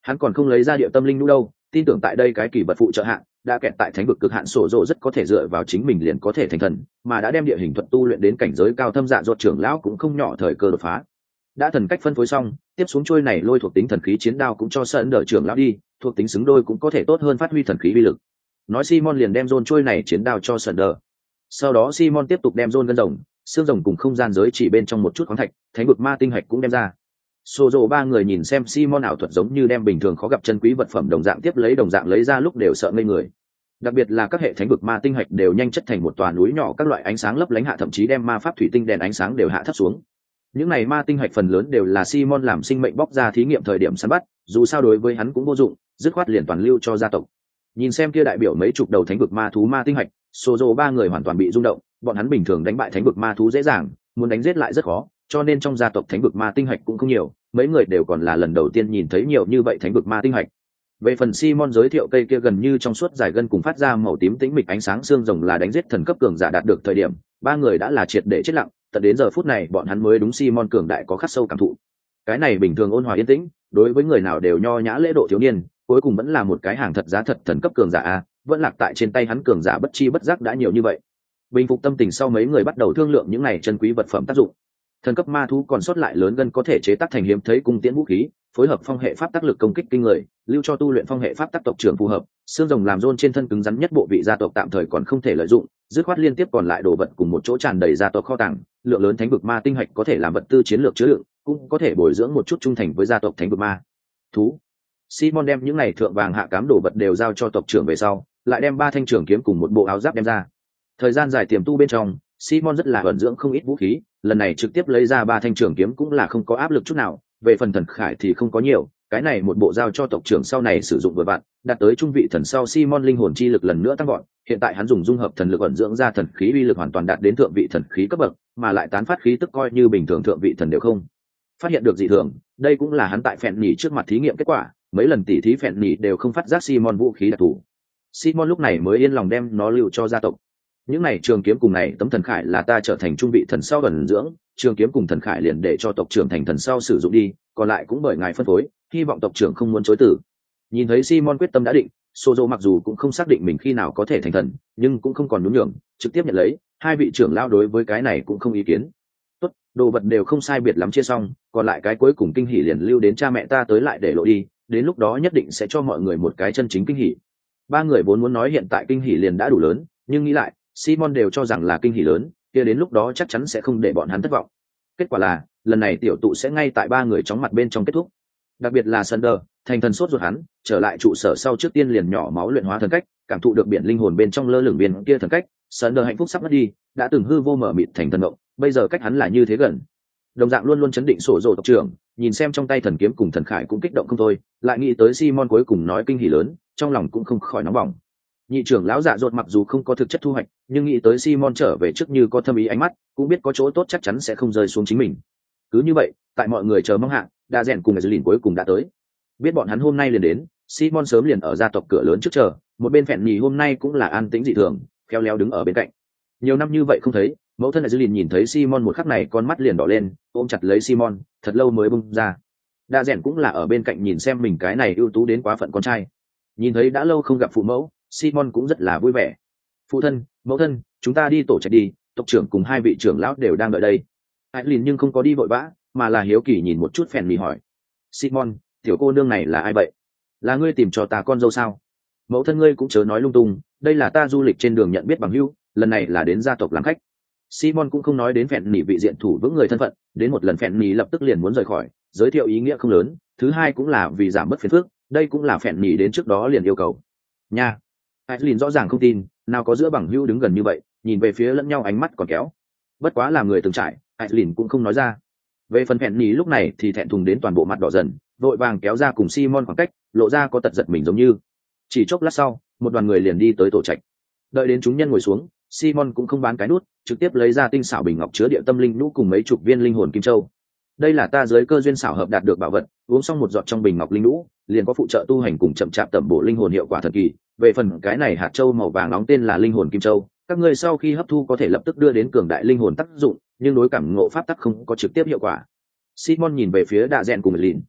hắn còn không lấy ra địa tâm linh nhũ đâu, tin tưởng tại đây cái kỳ vật phụ trợ hạn đã kẹt tại thánh vực cực hạn sổ rộ rất có thể dựa vào chính mình liền có thể thành thần, mà đã đem địa hình thuật tu luyện đến cảnh giới cao thâm dạ dột trưởng lão cũng không nhỏ thời cơ đột phá. Đã thần cách phân phối xong, tiếp xuống trôi này lôi thuộc tính thần khí chiến đao cũng cho sân đỡ trưởng lão đi, thuộc tính xứng đôi cũng có thể tốt hơn phát huy thần khí uy lực. Nói Simon liền đem John trôi này chiến đao cho sân đỡ. Sau đó Simon tiếp tục đem John gân rồng, xương rồng cùng không gian giới chỉ bên trong một chút khoáng thạch, thánh vực ma tinh hạch cũng đem ra. Sô dô ba người nhìn xem Simon ảo thuật giống như đem bình thường khó gặp chân quý vật phẩm đồng dạng tiếp lấy đồng dạng lấy ra lúc đều sợ ngây người. Đặc biệt là các hệ thánh vực ma tinh hạch đều nhanh chất thành một tòa núi nhỏ các loại ánh sáng lấp lánh hạ, thậm chí đem ma pháp thủy tinh đèn ánh sáng đều hạ thấp xuống. Những này ma tinh hạch phần lớn đều là Simon làm sinh mệnh bóc ra thí nghiệm thời điểm săn bắt, dù sao đối với hắn cũng vô dụng, dứt khoát liền toàn lưu cho gia tộc. Nhìn xem kia đại biểu mấy chục đầu thánh vực ma thú ma tinh hạch, Sô dô ba người hoàn toàn bị rung động, bọn hắn bình thường đánh bại thánh vực ma thú dễ dàng, muốn đánh giết lại rất khó, cho nên trong gia tộc thánh vực ma tinh hạch cũng không nhiều, mấy người đều còn là lần đầu tiên nhìn thấy nhiều như vậy thánh vực ma tinh hạch. Về phần Simon giới thiệu cây kia gần như trong suốt dài gân cùng phát ra màu tím tĩnh mịch ánh sáng xương rồng là đánh giết thần cấp cường giả đạt được thời điểm, ba người đã là triệt để chết lặng, tận đến giờ phút này bọn hắn mới đúng Simon cường đại có khắc sâu cảm thụ. Cái này bình thường ôn hòa yên tĩnh, đối với người nào đều nho nhã lễ độ thiếu niên, cuối cùng vẫn là một cái hàng thật giá thật thần cấp cường giả a, vẫn lạc tại trên tay hắn cường giả bất chi bất giác đã nhiều như vậy. Bình phục tâm tình sau mấy người bắt đầu thương lượng những này chân quý vật phẩm tác dụng. Thần cấp ma thú còn sót lại lớn gân có thể chế tác thành hiếm thấy cung tiễn vũ khí, phối hợp phong hệ pháp tác lực công kích kinh người, lưu cho tu luyện phong hệ pháp tác tộc trưởng phù hợp. Xương rồng làm rôn trên thân cứng rắn nhất bộ vị gia tộc tạm thời còn không thể lợi dụng, dứt khoát liên tiếp còn lại đồ vật cùng một chỗ tràn đầy gia tộc kho tàng, lượng lớn thánh vực ma tinh hạch có thể làm vật tư chiến lược chứa đựng, cũng có thể bồi dưỡng một chút trung thành với gia tộc thánh vực ma thú. Simon đem những này thượng vàng hạ cám đồ vật đều giao cho tộc trưởng về sau, lại đem ba thanh trường kiếm cùng một bộ áo giáp đem ra. Thời gian dài tiềm tu bên trong, Simon rất là ẩn dưỡng không ít vũ khí, lần này trực tiếp lấy ra ba thanh trường kiếm cũng là không có áp lực chút nào, về phần thần khải thì không có nhiều, cái này một bộ giao cho tộc trưởng sau này sử dụng vừa vặn, đạt tới trung vị thần sau Simon linh hồn chi lực lần nữa tăng gọn, hiện tại hắn dùng dung hợp thần lực ẩn dưỡng ra thần khí uy lực hoàn toàn đạt đến thượng vị thần khí cấp bậc, mà lại tán phát khí tức coi như bình thường thượng vị thần đều không phát hiện được dị thường, đây cũng là hắn tại phèn nhỉ trước mặt thí nghiệm kết quả, mấy lần tỉ thí phèn nhỉ đều không phát giác Simon vũ khí đặc thù. Simon lúc này mới yên lòng đem nó lưu cho gia tộc. Những này trường kiếm cùng này tấm thần khải là ta trở thành trung vị thần sau ẩn dưỡng, trường kiếm cùng thần khải liền để cho tộc trưởng thành thần sau sử dụng đi, còn lại cũng bởi ngài phân phối, hy vọng tộc trưởng không muốn chối từ. Nhìn thấy Simon quyết tâm đã định, Sozo mặc dù cũng không xác định mình khi nào có thể thành thần, nhưng cũng không còn nhún nhường, trực tiếp nhận lấy, hai vị trưởng lao đối với cái này cũng không ý kiến. Tốt, đồ vật đều không sai biệt lắm chia xong, còn lại cái cuối cùng kinh hỉ liền lưu đến cha mẹ ta tới lại để lộ đi, đến lúc đó nhất định sẽ cho mọi người một cái chân chính kinh hỉ. Ba người vốn muốn nói hiện tại kinh hỉ liền đã đủ lớn, nhưng nghĩ lại, Simon đều cho rằng là kinh hỉ lớn, kia đến lúc đó chắc chắn sẽ không để bọn hắn thất vọng. Kết quả là, lần này tiểu tụ sẽ ngay tại ba người chóng mặt bên trong kết thúc. Đặc biệt là Sunder, thành thần sốt ruột hắn, trở lại trụ sở sau trước tiên liền nhỏ máu luyện hóa thần cách, cảm thụ được biển linh hồn bên trong lơ lửng biển kia thần cách, Sunder hạnh phúc sắp mất đi, đã từng hư vô mở mịt thành thần động, bây giờ cách hắn là như thế gần. Đồng dạng luôn luôn chấn định sổ rồ tộc trưởng, nhìn xem trong tay thần kiếm cùng thần khải cũng kích động không thôi, lại nghĩ tới Simon cuối cùng nói kinh hỉ lớn, trong lòng cũng không khỏi nóng bỏng. Nhị trưởng lão dạ dột mặc dù không có thực chất thu hoạch, nhưng nghĩ tới Simon trở về trước như có thâm ý ánh mắt, cũng biết có chỗ tốt chắc chắn sẽ không rơi xuống chính mình. Cứ như vậy, tại mọi người chờ mong hạ, đa rèn cùng Ezlin cuối cùng đã tới. Biết bọn hắn hôm nay liền đến, Simon sớm liền ở gia tộc cửa lớn trước chờ, một bên phèn nhì hôm nay cũng là an tĩnh dị thường, khéo léo đứng ở bên cạnh. Nhiều năm như vậy không thấy, mẫu thân Ezlin nhìn thấy Simon một khắc này con mắt liền đỏ lên, ôm chặt lấy Simon, thật lâu mới bung ra. Đa rèn cũng là ở bên cạnh nhìn xem mình cái này ưu tú đến quá phận con trai. Nhìn thấy đã lâu không gặp phụ mẫu, Simon cũng rất là vui vẻ. Phụ thân, mẫu thân, chúng ta đi tổ trạch đi, tộc trưởng cùng hai vị trưởng lão đều đang đợi đây. Ezlin nhưng không có đi vội vã, mà là hiếu kỳ nhìn một chút phèn mì hỏi. Simon, tiểu cô nương này là ai vậy? Là ngươi tìm cho ta con dâu sao? Mẫu thân ngươi cũng chớ nói lung tung, đây là ta du lịch trên đường nhận biết bằng hữu, lần này là đến gia tộc làm khách. Simon cũng không nói đến phèn mì vị diện thủ vững người thân phận, đến một lần phèn mì lập tức liền muốn rời khỏi, giới thiệu ý nghĩa không lớn, thứ hai cũng là vì giảm bớt phiền phức, đây cũng là phèn mì đến trước đó liền yêu cầu. Nha. Ezlin rõ ràng không tin, nào có giữa bằng hữu đứng gần như vậy, nhìn về phía lẫn nhau ánh mắt còn kéo. Bất quá là người từng trải, Ezlin cũng không nói ra. Về phần phèn mì lúc này thì thẹn thùng đến toàn bộ mặt đỏ dần, vội vàng kéo ra cùng Simon khoảng cách, lộ ra có tật giật mình giống như. Chỉ chốc lát sau, một đoàn người liền đi tới tổ trạch. Đợi đến chúng nhân ngồi xuống, Simon cũng không bán cái nút, trực tiếp lấy ra tinh xảo bình ngọc chứa địa tâm linh nhũ cùng mấy chục viên linh hồn kim châu. Đây là ta dưới cơ duyên xảo hợp đạt được bảo vật, uống xong một giọt trong bình ngọc linh nhũ, liền có phụ trợ tu hành cùng chậm chạp tẩm bổ linh hồn hiệu quả thần kỳ. Về phần cái này hạt châu màu vàng nóng tên là linh hồn kim châu, các ngươi sau khi hấp thu có thể lập tức đưa đến cường đại linh hồn tác dụng, nhưng đối cảm ngộ pháp tắc không có trực tiếp hiệu quả. Simon nhìn về phía Đạ Rèn cùng Lìn.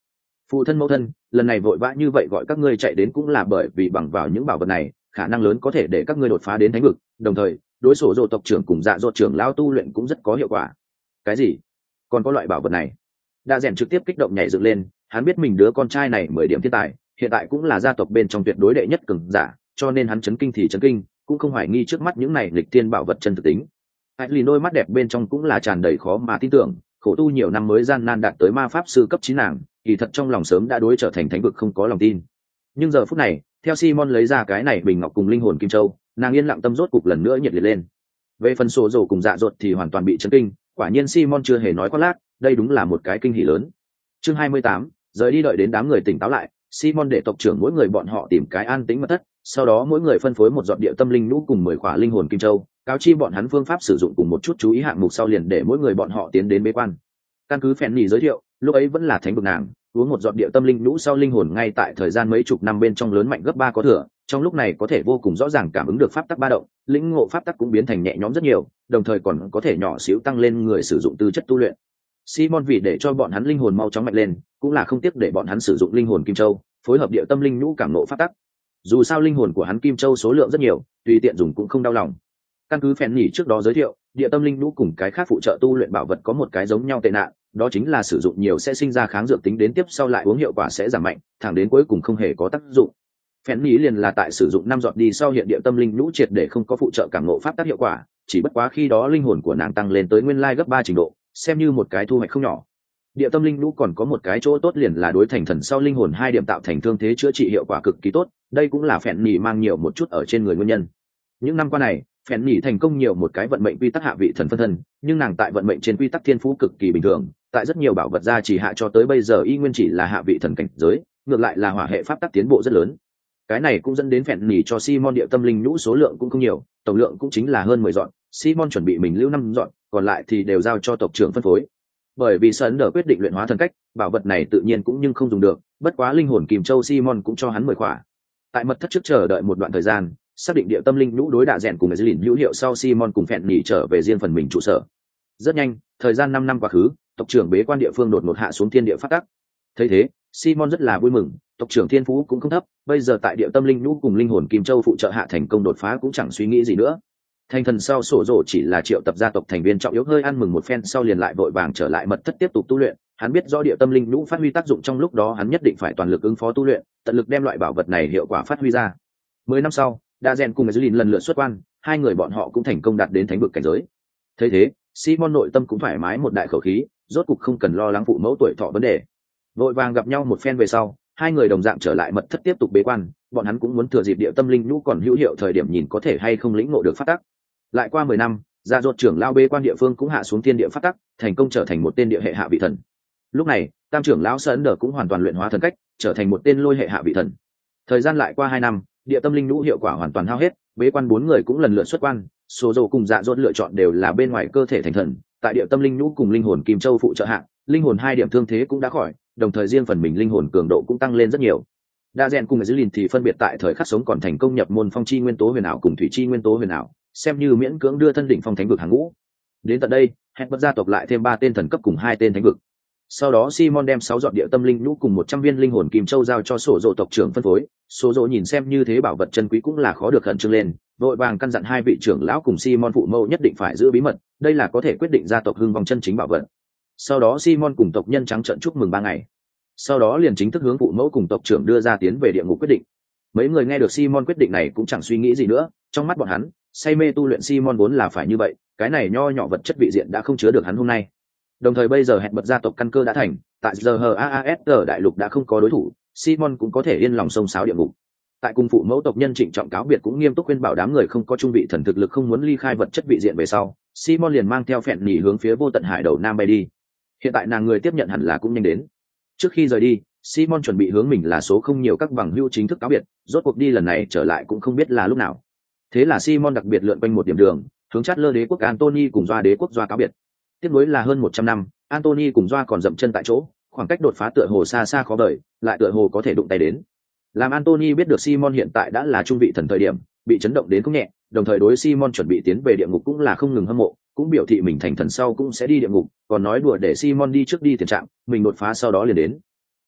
Phụ thân mẫu thân, lần này vội vã như vậy gọi các ngươi chạy đến cũng là bởi vì bằng vào những bảo vật này khả năng lớn có thể để các ngươi đột phá đến thánh vực, đồng thời đối sổ dồ tộc trưởng cùng dạ dột trưởng lao tu luyện cũng rất có hiệu quả. Cái gì? Còn có loại bảo vật này? Đa rèn trực tiếp kích động nhảy dựng lên, hắn biết mình đứa con trai này mười điểm thiên tài, hiện tại cũng là gia tộc bên trong tuyệt đối đệ nhất cường giả, cho nên hắn chấn kinh thì chấn kinh, cũng không hoài nghi trước mắt những này lịch tiên bảo vật chân thực tính. Hãy lì đôi mắt đẹp bên trong cũng là tràn đầy khó mà tin tưởng, khổ tu nhiều năm mới gian nan đạt tới ma pháp sư cấp chín nàng, kỳ thật trong lòng sớm đã đối trở thành thánh vực không có lòng tin. Nhưng giờ phút này, theo Simon lấy ra cái này bình ngọc cùng linh hồn kim châu, nàng yên lặng tâm rốt cục lần nữa nhiệt liệt lên. Về phần sổ rổ cùng dạ dột thì hoàn toàn bị chấn kinh, quả nhiên Simon chưa hề nói quá lác, đây đúng là một cái kinh hỉ lớn. Chương hai mươi tám, rời đi. Đợi đến đám người tỉnh táo lại, Simon để tộc trưởng mỗi người bọn họ tìm cái an tĩnh mật thất, sau đó mỗi người phân phối một giọt địa tâm linh nhũ cùng mười khỏa linh hồn kim châu, cáo chi bọn hắn phương pháp sử dụng cùng một chút chú ý hạng mục sau liền để mỗi người bọn họ tiến đến bế quan. Căn cứ phèn nhì giới thiệu, lúc ấy vẫn là thánh vực nàng, uống một giọt địa tâm linh nhũ sau linh hồn ngay tại thời gian mấy chục năm bên trong lớn mạnh gấp ba có thừa, trong lúc này có thể vô cùng rõ ràng cảm ứng được pháp tắc ba động, lĩnh ngộ pháp tắc cũng biến thành nhẹ nhõm rất nhiều, đồng thời còn có thể nhỏ xíu tăng lên người sử dụng tư chất tu luyện. Simon vì để cho bọn hắn linh hồn mau chóng mạnh lên, cũng là không tiếc để bọn hắn sử dụng linh hồn kim châu, phối hợp địa tâm linh nhũ cảm ngộ pháp tắc. Dù sao linh hồn của hắn kim châu số lượng rất nhiều, tùy tiện dùng cũng không đau lòng. Căn cứ phèn nhỉ trước đó giới thiệu, địa tâm linh nhũ cùng cái khác phụ trợ tu luyện bảo vật có một cái giống nhau tệ nạn, đó chính là sử dụng nhiều sẽ sinh ra kháng dược tính, đến tiếp sau lại uống hiệu quả sẽ giảm mạnh, thẳng đến cuối cùng không hề có tác dụng. Phèn nhỉ liền là tại sử dụng năm giọt đi sau hiện địa tâm linh nhũ triệt để không có phụ trợ cảm ngộ pháp tắc hiệu quả, chỉ bất quá khi đó linh hồn của nàng tăng lên tới nguyên lai gấp ba trình độ, xem như một cái thu hoạch không nhỏ. Địa tâm linh nhũ còn có một cái chỗ tốt liền là đối thành thần sau linh hồn hai điểm tạo thành thương thế chữa trị hiệu quả cực kỳ tốt, đây cũng là phèn nhỉ mang nhiều một chút ở trên người nguyên nhân. Những năm qua này, phèn nhỉ thành công nhiều một cái vận mệnh quy tắc hạ vị thần phân thân, nhưng nàng tại vận mệnh trên quy tắc thiên phú cực kỳ bình thường, tại rất nhiều bảo vật gia chỉ hạ cho tới bây giờ y nguyên chỉ là hạ vị thần cảnh giới, ngược lại là hỏa hệ pháp tắc tiến bộ rất lớn. Cái này cũng dẫn đến phèn nhỉ cho Simon địa tâm linh nhũ số lượng cũng không nhiều, tổng lượng cũng chính là hơn mười dọn, Simon chuẩn bị mình lưu năm dọn, còn lại thì đều giao cho tộc trưởng phân phối. Bởi vì Sơn Đờ quyết định luyện hóa thần cách, bảo vật này tự nhiên cũng nhưng không dùng được, bất quá linh hồn kìm châu Simon cũng cho hắn mười khỏa. Tại mật thất trước chờ đợi một đoạn thời gian, xác định địa tâm linh nhũ đối đạ rèn cùng Ezlin hữu hiệu sau, Simon cùng phèn nhỉ trở về riêng phần mình trụ sở. Rất nhanh, thời gian năm năm quá khứ, tộc trưởng bế quan địa phương đột ngột hạ xuống thiên địa phát tắc. Thấy thế, Simon rất là vui mừng, tộc trưởng thiên phú cũng không thấp, bây giờ tại địa tâm linh nhũ cùng linh hồn kim châu phụ trợ hạ thành công đột phá cũng chẳng suy nghĩ gì nữa. Thành thần sau sổ rổ chỉ là triệu tập gia tộc thành viên trọng yếu hơi ăn mừng một phen sau liền lại vội vàng trở lại mật thất tiếp tục tu luyện. Hắn biết do địa tâm linh nhũ phát huy tác dụng trong lúc đó, hắn nhất định phải toàn lực ứng phó tu luyện, tận lực đem loại bảo vật này hiệu quả phát huy ra. Mười năm sau, Đa Gen cùng Ezlin lần lượt xuất quan, hai người bọn họ cũng thành công đạt đến thánh vực cảnh giới. Thấy thế, Simon nội tâm cũng thoải mái một đại khẩu khí, rốt cục không cần lo lắng phụ mẫu tuổi thọ vấn đề. Vội vàng gặp nhau một phen về sau, hai người đồng dạng trở lại mật thất tiếp tục bế quan, bọn hắn cũng muốn thừa dịp địa tâm linh nhũ còn hữu hiệu thời điểm nhìn có thể hay không lĩnh ngộ được pháp tắc. Lại qua mười năm, Dạ Dột trưởng lao bế quan địa phương cũng hạ xuống thiên địa pháp tắc, thành công trở thành một tên địa hệ hạ vị thần. Lúc này, Tam trưởng lão Sơn Đờ cũng hoàn toàn luyện hóa thần cách, trở thành một tên lôi hệ hạ vị thần. Thời gian lại qua hai năm, địa tâm linh nhũ hiệu quả hoàn toàn hao hết, bế quan bốn người cũng lần lượt xuất quan, số dầu cùng Dạ Dột lựa chọn đều là bên ngoài cơ thể thành thần, tại địa tâm linh nhũ cùng linh hồn kim châu phụ trợ hạ, linh hồn hai điểm thương thế cũng đã khỏi, đồng thời riêng phần mình linh hồn cường độ cũng tăng lên rất nhiều. Đa Gen cùng Ezlin thì phân biệt tại thời khắc sống còn thành công nhập môn phong chi nguyên tố huyền ảo cùng thủy chi nguyên tố huyền ảo, xem như miễn cưỡng đưa thân đỉnh phong thánh vực hàng ngũ. Đến tận đây, hẹn bất gia tộc lại thêm ba tên thần cấp cùng hai tên thánh vực. Sau đó Simon đem sáu giọt địa tâm linh nhũ cùng một trăm viên linh hồn kim châu giao cho sổ dỗ tộc trưởng phân phối. Sổ dỗ nhìn xem như thế bảo vật chân quý cũng là khó được khẩn trương lên, vội vàng căn dặn hai vị trưởng lão cùng Simon phụ mẫu nhất định phải giữ bí mật, đây là có thể quyết định gia tộc hưng vong chân chính bảo vật. Sau đó Simon cùng tộc nhân trắng trợn chúc mừng ba ngày. Sau đó liền chính thức hướng phụ mẫu cùng tộc trưởng đưa ra tiến về địa ngục quyết định. Mấy người nghe được Simon quyết định này cũng chẳng suy nghĩ gì nữa, trong mắt bọn hắn, say mê tu luyện Simon vốn là phải như vậy, cái này nho nhỏ vật chất vị diện đã không chứa được hắn hôm nay. Đồng thời bây giờ hẹn bật gia tộc căn cơ đã thành, tại giờ hờ a a ét ở đại lục đã không có đối thủ, Simon cũng có thể yên lòng xông xáo địa ngục. Tại cùng phụ mẫu tộc nhân trịnh trọng cáo biệt cũng nghiêm túc khuyên bảo đám người không có trung vị thần thực lực không muốn ly khai vật chất vị diện về sau, Simon liền mang theo phèn nhỉ hướng phía vô tận hải đầu nam bay đi. Hiện tại nàng người tiếp nhận hẳn là cũng nhanh đến. Trước khi rời đi, Simon chuẩn bị hướng mình là số không nhiều các bằng hữu chính thức cáo biệt, rốt cuộc đi lần này trở lại cũng không biết là lúc nào. Thế là Simon đặc biệt lượn quanh một điểm đường, hướng chát lơ đế quốc Antony cùng Doa đế quốc Doa cáo biệt. Tiếp nối là hơn một trăm năm, Antony cùng Doa còn dậm chân tại chỗ, khoảng cách đột phá tựa hồ xa xa khó đợi, lại tựa hồ có thể đụng tay đến. Làm Antony biết được Simon hiện tại đã là trung vị thần thời điểm, bị chấn động đến không nhẹ, đồng thời đối Simon chuẩn bị tiến về địa ngục cũng là không ngừng hâm mộ, cũng biểu thị mình thành thần sau cũng sẽ đi địa ngục, còn nói đùa để Simon đi trước đi tiền trạng, mình đột phá sau đó liền đến.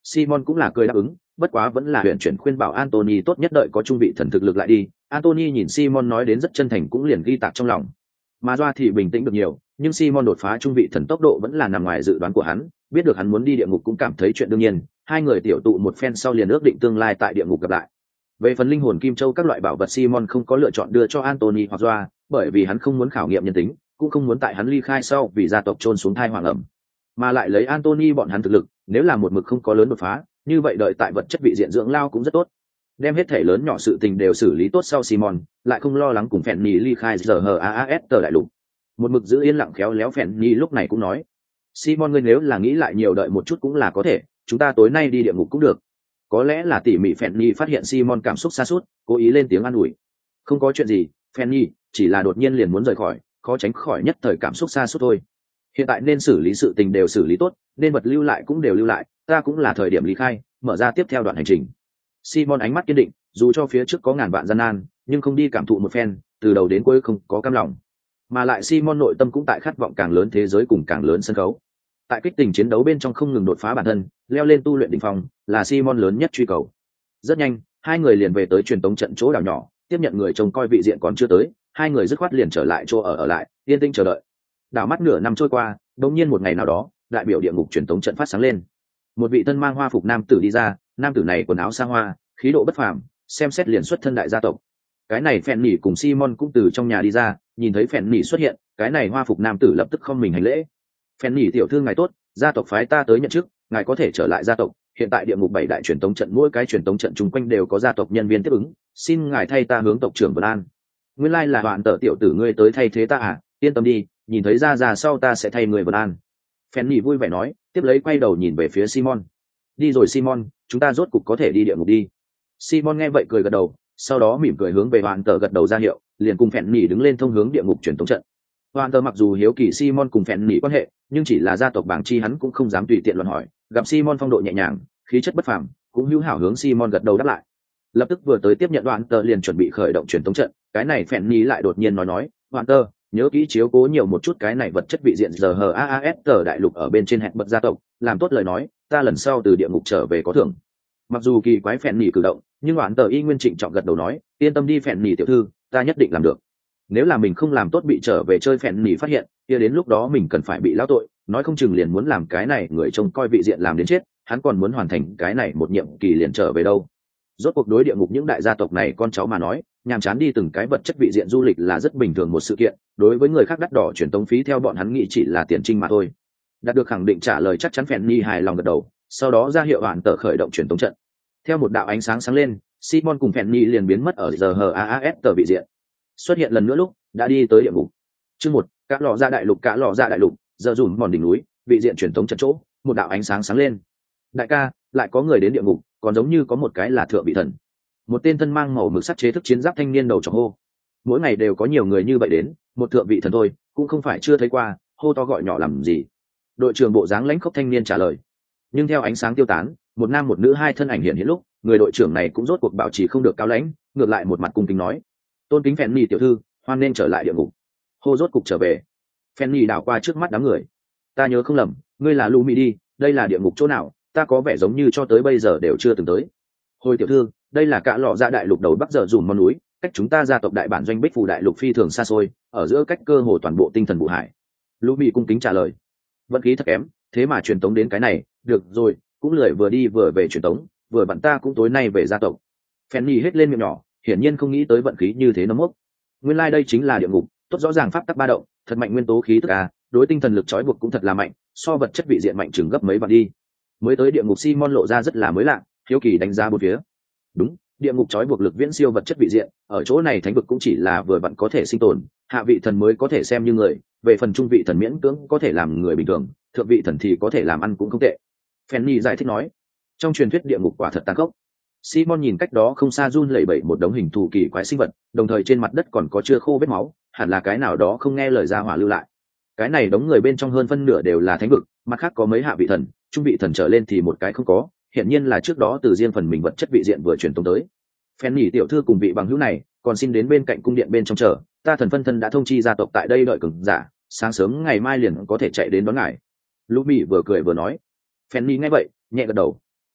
Simon cũng là cười đáp ứng, bất quá vẫn là huyện chuyển khuyên bảo Anthony tốt nhất đợi có trung vị thần thực lực lại đi. Anthony nhìn Simon nói đến rất chân thành cũng liền ghi tạc trong lòng. Mà Doa thì bình tĩnh được nhiều, nhưng Simon đột phá trung vị thần tốc độ vẫn là nằm ngoài dự đoán của hắn, biết được hắn muốn đi địa ngục cũng cảm thấy chuyện đương nhiên, hai người tiểu tụ một phen sau liền ước định tương lai tại địa ngục gặp lại. Về phần linh hồn kim châu các loại bảo vật Simon không có lựa chọn đưa cho Anthony hoặc Doa, bởi vì hắn không muốn khảo nghiệm nhân tính, cũng không muốn tại hắn ly khai sau vì gia tộc trôn xuống thai hoàng ẩm. Mà lại lấy Anthony bọn hắn thực lực, nếu là một mực không có lớn đột phá, như vậy đợi tại vật chất vị diện dưỡng lao cũng rất tốt. Đem hết thể lớn nhỏ sự tình đều xử lý tốt sau Simon, lại không lo lắng cùng Fanny ly khai giờ hờ a a s tờ đại lục. Một mực giữ yên lặng khéo léo Fanny lúc này cũng nói: "Simon ngươi nếu là nghĩ lại nhiều đợi một chút cũng là có thể, chúng ta tối nay đi địa ngục cũng được." Có lẽ là tỉ mỉ Fanny phát hiện Simon cảm xúc sa sút, cố ý lên tiếng an ủi: "Không có chuyện gì, Fanny, chỉ là đột nhiên liền muốn rời khỏi, khó tránh khỏi nhất thời cảm xúc sa sút thôi. Hiện tại nên xử lý sự tình đều xử lý tốt, nên vật lưu lại cũng đều lưu lại, ta cũng là thời điểm ly khai, mở ra tiếp theo đoạn hành trình." Simon ánh mắt kiên định, dù cho phía trước có ngàn vạn gian nan, nhưng không đi cảm thụ một phen, từ đầu đến cuối không có cam lòng. Mà lại Simon nội tâm cũng tại khát vọng càng lớn thế giới cùng càng lớn sân khấu. Tại kích tình chiến đấu bên trong không ngừng đột phá bản thân, leo lên tu luyện đỉnh phong, là Simon lớn nhất truy cầu. Rất nhanh, hai người liền về tới truyền tống trận chỗ đảo nhỏ, tiếp nhận người trông coi vị diện còn chưa tới, hai người dứt khoát liền trở lại chỗ ở ở lại, yên tĩnh chờ đợi. Đảo mắt nửa năm trôi qua, đột nhiên một ngày nào đó, đại biểu địa ngục truyền tống trận phát sáng lên. Một vị thân mang hoa phục nam tử đi ra, nam tử này quần áo xa hoa, khí độ bất phàm, xem xét liền xuất thân đại gia tộc. Cái này Phèn Nỉ cùng Simon cũng từ trong nhà đi ra, nhìn thấy Phèn Nỉ xuất hiện, cái này hoa phục nam tử lập tức không mình hành lễ. "Phèn Nỉ tiểu thư ngài tốt, gia tộc phái ta tới nhận chức, ngài có thể trở lại gia tộc, hiện tại địa ngục bảy đại truyền tống trận mỗi cái truyền tống trận chung quanh đều có gia tộc nhân viên tiếp ứng, xin ngài thay ta hướng tộc trưởng Vân An." "Nguyên lai là bạn tợ tiểu tử ngươi tới thay thế ta à, yên tâm đi, nhìn thấy ra ra sau ta sẽ thay người Vân An." Phèn Nỉ vui vẻ nói, tiếp lấy quay đầu nhìn về phía Simon. "Đi rồi Simon, chúng ta rốt cục có thể đi địa ngục đi." Simon nghe vậy cười gật đầu, sau đó mỉm cười hướng về Hoàn Tờ gật đầu ra hiệu, liền cùng Phèn Nỉ đứng lên thông hướng địa ngục truyền tống trận. Hoàn Tờ mặc dù hiếu kỳ Simon cùng Phèn Nỉ quan hệ, nhưng chỉ là gia tộc bảng chi hắn cũng không dám tùy tiện luận hỏi, gặp Simon phong độ nhẹ nhàng, khí chất bất phàm, cũng hữu hảo hướng Simon gật đầu đáp lại. Lập tức vừa tới tiếp nhận Hoàn Tờ liền chuẩn bị khởi động truyền tống trận, cái này Phèn Nỉ lại đột nhiên nói nói, "Hoàn Tờ, nhớ kỹ chiếu cố nhiều một chút cái này vật chất vị diện giờ hờ a a s tờ đại lục ở bên trên hẹn bật gia tộc, làm tốt lời nói, ta lần sau từ địa ngục trở về có thưởng." Mặc dù kỳ quái Phèn Nỉ cử động, nhưng Hoàn Tờ y nguyên trịnh trọng gật đầu nói, "Yên tâm đi Phèn Nỉ tiểu thư, ta nhất định làm được. Nếu là mình không làm tốt bị trở về chơi Phèn Nỉ phát hiện, kia đến lúc đó mình cần phải bị lão tội, nói không chừng liền muốn làm cái này người trông coi vị diện làm đến chết, hắn còn muốn hoàn thành cái này một nhiệm kỳ liền trở về đâu." Rốt cuộc đối địa ngục những đại gia tộc này con cháu mà nói, nhàm chán đi từng cái vật chất vị diện du lịch là rất bình thường một sự kiện, đối với người khác đắt đỏ truyền tống phí theo bọn hắn nghĩ chỉ là tiền trinh mà thôi. Đạt được khẳng định trả lời chắc chắn Phèn Nỉ hài lòng gật đầu, sau đó ra hiệu Hoàn Tờ khởi động truyền tống trận. Theo một đạo ánh sáng sáng lên, Simon cùng Phèn Nỉ liền biến mất ở giờ hờ a a s tờ vị diện. Xuất hiện lần nữa lúc đã đi tới địa ngục. Chương một, cả lọ ra đại lục, cả lọ ra đại lục, giờ dùn mòn đỉnh núi, vị diện truyền tống trận chỗ, một đạo ánh sáng sáng lên. "Đại ca, lại có người đến địa ngục, còn giống như có một cái là thượng vị thần." Một tên thân mang màu mực sắt chế thức chiến giáp thanh niên đầu trọc hô. Mỗi ngày đều có nhiều người như vậy đến, một thượng vị thần thôi, cũng không phải chưa thấy qua, hô to gọi nhỏ làm gì. Đội trưởng bộ dáng lãnh khốc thanh niên trả lời. Nhưng theo ánh sáng tiêu tán, một nam một nữ hai thân ảnh hiện hiện lúc, người đội trưởng này cũng rốt cuộc bảo trì không được cao lãnh, ngược lại một mặt cung kính nói, "Tôn kính Phèn Nỉ tiểu thư, hoan nên trở lại địa ngục." Hô rốt cục trở về. Phèn Nỉ đảo qua trước mắt đám người. "Ta nhớ không lầm, ngươi là Lumi đi, đây là địa ngục chỗ nào, ta có vẻ giống như cho tới bây giờ đều chưa từng tới." "Hồi tiểu thư, đây là cả lọ ra đại lục đầu bắc giờ dùm món núi, cách chúng ta gia tộc đại bản doanh bích phù đại lục phi thường xa xôi, ở giữa cách cơ hồ toàn bộ tinh thần vụ hải." Lumi cung kính trả lời. "Vận khí thật kém, thế mà truyền tống đến cái này, được rồi, cũng lười vừa đi vừa về truyền tống, vừa bạn ta cũng tối nay về gia tộc." Phèn Nỉ hết lên miệng nhỏ, hiển nhiên không nghĩ tới vận khí như thế nó mốc. Nguyên lai like đây chính là địa ngục, tốt rõ ràng pháp tắc ba động, thật mạnh nguyên tố khí tức à, đối tinh thần lực trói buộc cũng thật là mạnh, so vật chất vị diện mạnh chừng gấp mấy vạn đi. Mới tới địa ngục Simon lộ ra rất là mới lạ, hiếu kỳ đánh giá bốn phía. Đúng, địa ngục trói buộc lực viễn siêu vật chất vị diện, ở chỗ này thánh vực cũng chỉ là vừa vặn có thể sinh tồn, hạ vị thần mới có thể xem như người, về phần trung vị thần miễn cưỡng có thể làm người bình thường, thượng vị thần thì có thể làm ăn cũng không tệ. Fanny giải thích nói, trong truyền thuyết địa ngục quả thật tàn khốc. Simon nhìn cách đó không xa run lẩy bẩy một đống hình thù kỳ quái sinh vật, đồng thời trên mặt đất còn có chưa khô vết máu, hẳn là cái nào đó không nghe lời gia hỏa lưu lại. Cái này đống người bên trong hơn phân nửa đều là thánh vực, mặt khác có mấy hạ vị thần, trung vị thần trở lên thì một cái không có, hiện nhiên là trước đó từ riêng phần mình vật chất vị diện vừa truyền tống tới. Fanny tiểu thư cùng vị bằng hữu này, còn xin đến bên cạnh cung điện bên trong chờ, ta thần phân thân đã thông chi gia tộc tại đây đợi cường giả, sáng sớm ngày mai liền có thể chạy đến đón ngài. Lumi vừa cười vừa nói. Fanny nghe vậy, nhẹ gật đầu.